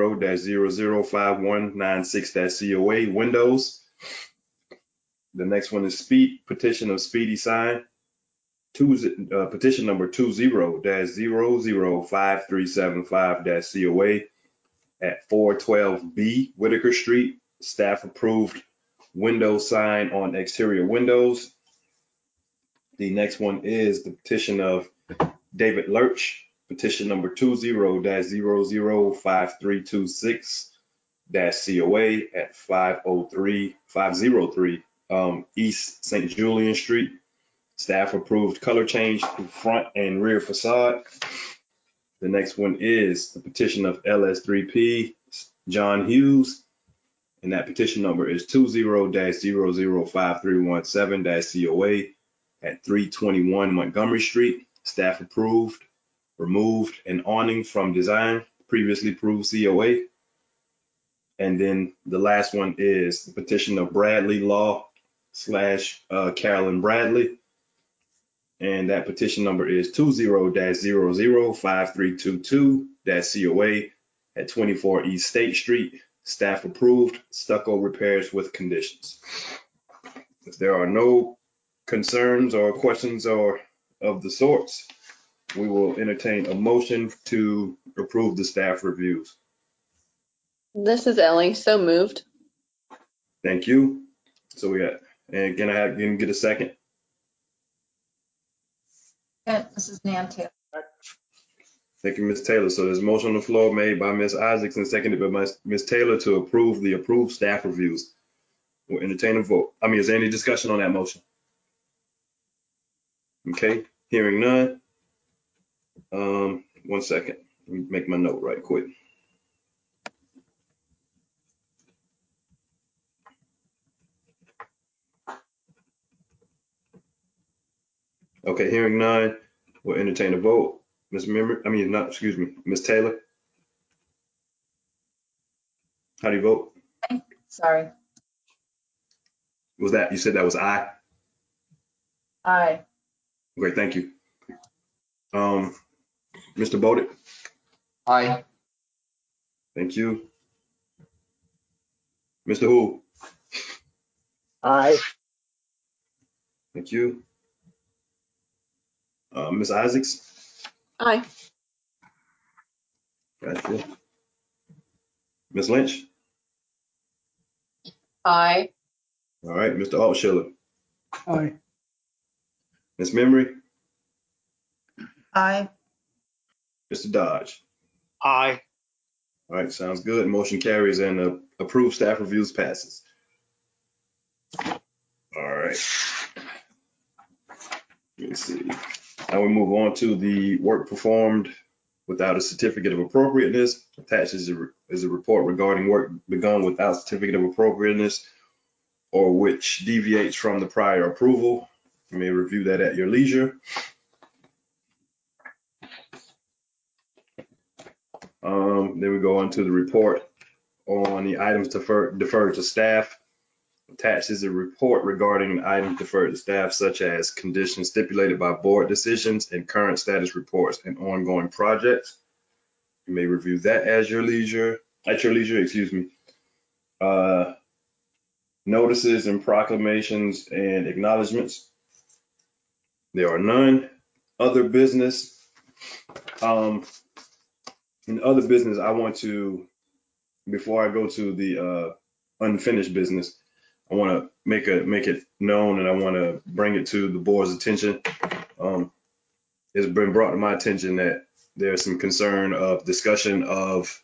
20-005196-COA, windows. The next one is petition of Speedy Sign. Petition number 20-005375-COA at 412B Whitaker Street. Staff approved window sign on exterior windows. The next one is the petition of David Lurch. Petition number 20-005326-COA at 503 East St. Julian Street. Staff approved color change to front and rear facade. The next one is the petition of LS3P John Hughes, and that petition number is 20-005317-COA at 321 Montgomery Street. Staff approved, removed an awning from design, previously approved COA. And then the last one is the petition of Bradley Law / Carolyn Bradley. And that petition number is 20-005322-COA at 24 East State Street. Staff approved, stucco repairs with conditions. If there are no concerns or questions or of the sorts, we will entertain a motion to approve the staff reviews. This is Ellie, so moved. Thank you. So we got, and can I get a second? This is Nan Taylor. Thank you, Ms. Taylor. So there's a motion on the floor made by Ms. Isaacs and seconded by Ms. Taylor to approve the approved staff reviews. We'll entertain a vote. Is there any discussion on that motion? Okay, hearing none. 1 second. Let me make my note right quick. Okay, hearing none, we'll entertain a vote. Ms. Taylor. How do you vote? Sorry. Was that, you said that was aye? Aye. Great, thank you. Mr. Bowden? Aye. Thank you. Mr. Hu? Aye. Thank you. Ms. Isaacs? Aye. Gotcha. Ms. Lynch? Aye. All right, Mr. Altschiller? Aye. Ms. Memory? Aye. Mr. Dodge? Aye. All right, sounds good. Motion carries and approved staff reviews passes. All right. Let me see. Now we move on to the work performed without a certificate of appropriateness. Attached is a report regarding work begun without certificate of appropriateness or which deviates from the prior approval. You may review that at your leisure. Then we go on to the report on the items deferred to staff. Attached is a report regarding items deferred to staff, such as conditions stipulated by board decisions and current status reports and ongoing projects. You may review that at your leisure, excuse me. Notices and proclamations and acknowledgements. There are none. Other business. In other business, I want to, before I go to the unfinished business, I want to make it known, and I want to bring it to the board's attention. It's been brought to my attention that there's some concern of discussion of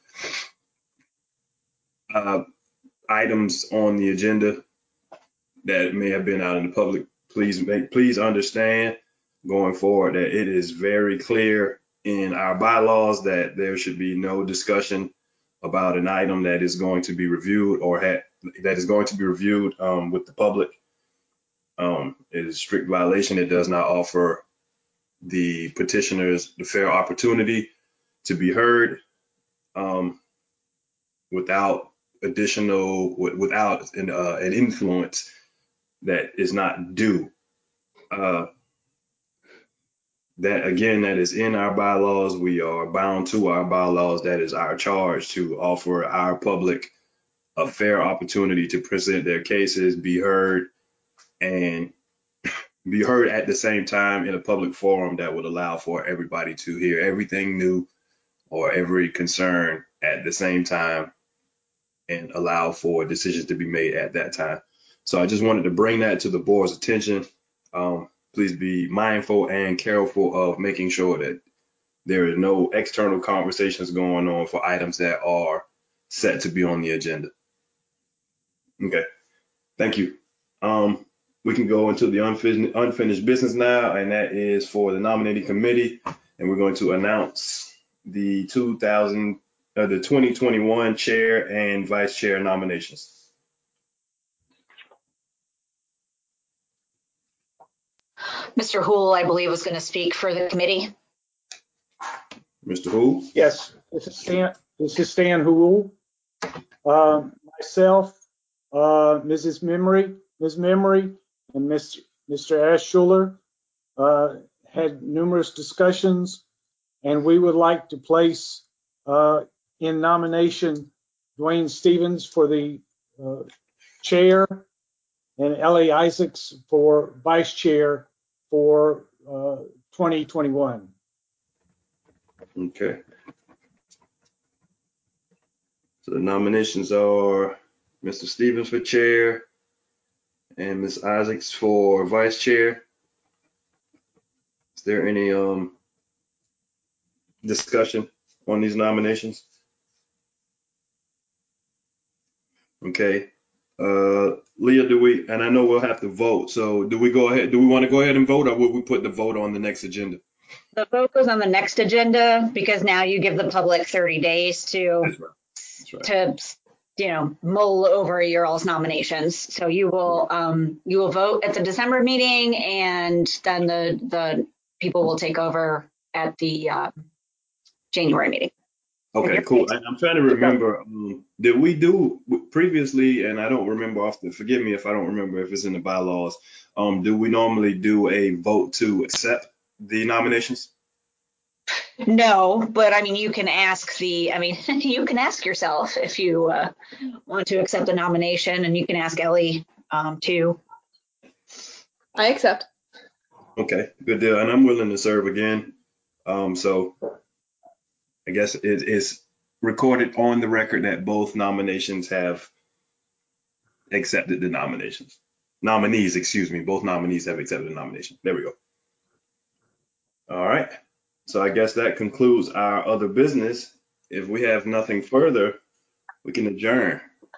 items on the agenda that may have been out in the public. Please understand going forward that it is very clear in our bylaws that there should be no discussion about an item that is going to be reviewed or that is going to be reviewed with the public. It is a strict violation. It does not offer the petitioners the fair opportunity to be heard without an influence that is not due. That is in our bylaws. We are bound to our bylaws. That is our charge, to offer our public a fair opportunity to present their cases, be heard, and be heard at the same time in a public forum that would allow for everybody to hear everything new or every concern at the same time and allow for decisions to be made at that time. So I just wanted to bring that to the board's attention. Please be mindful and careful of making sure that there are no external conversations going on for items that are set to be on the agenda. Okay, thank you. We can go into the unfinished business now, and that is for the nominating committee, and we're going to announce the 2021 chair and vice chair nominations. Mr. Houle, I believe, was going to speak for the committee. Mr. Houle? Yes, this is Stan Houle. Myself, Ms. Memory, and Mr. Ash Schuler had numerous discussions, and we would like to place in nomination Dwayne Stevens for the chair and Ellie Isaacs for vice chair for 2021. Okay. So the nominations are Mr. Stevens for chair and Ms. Isaacs for vice chair. Is there any discussion on these nominations? Okay. Leah, and I know we'll have to vote, so do we want to go ahead and vote, or will we put the vote on the next agenda? The vote goes on the next agenda because now you give the public 30 days to mull over your all's nominations. So you will vote at the December meeting, and then the people will take over at the January meeting. Okay, cool. I'm trying to remember, did we do previously, and I don't remember often, forgive me if I don't remember if it's in the bylaws, do we normally do a vote to accept the nominations? No, but I mean, you can ask you can ask yourself if you want to accept the nomination, and you can ask Ellie too. I accept. Okay, good deal. And I'm willing to serve again. So I guess it is recorded on the record that both nominations have accepted the nominations. Nominees, excuse me, both nominees have accepted the nomination. There we go. All right. So I guess that concludes our other business. If we have nothing further, we can adjourn.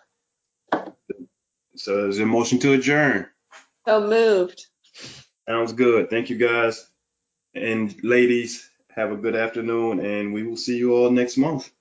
So there's a motion to adjourn. So moved. Sounds good. Thank you, guys and ladies. Have a good afternoon, and we will see you all next month.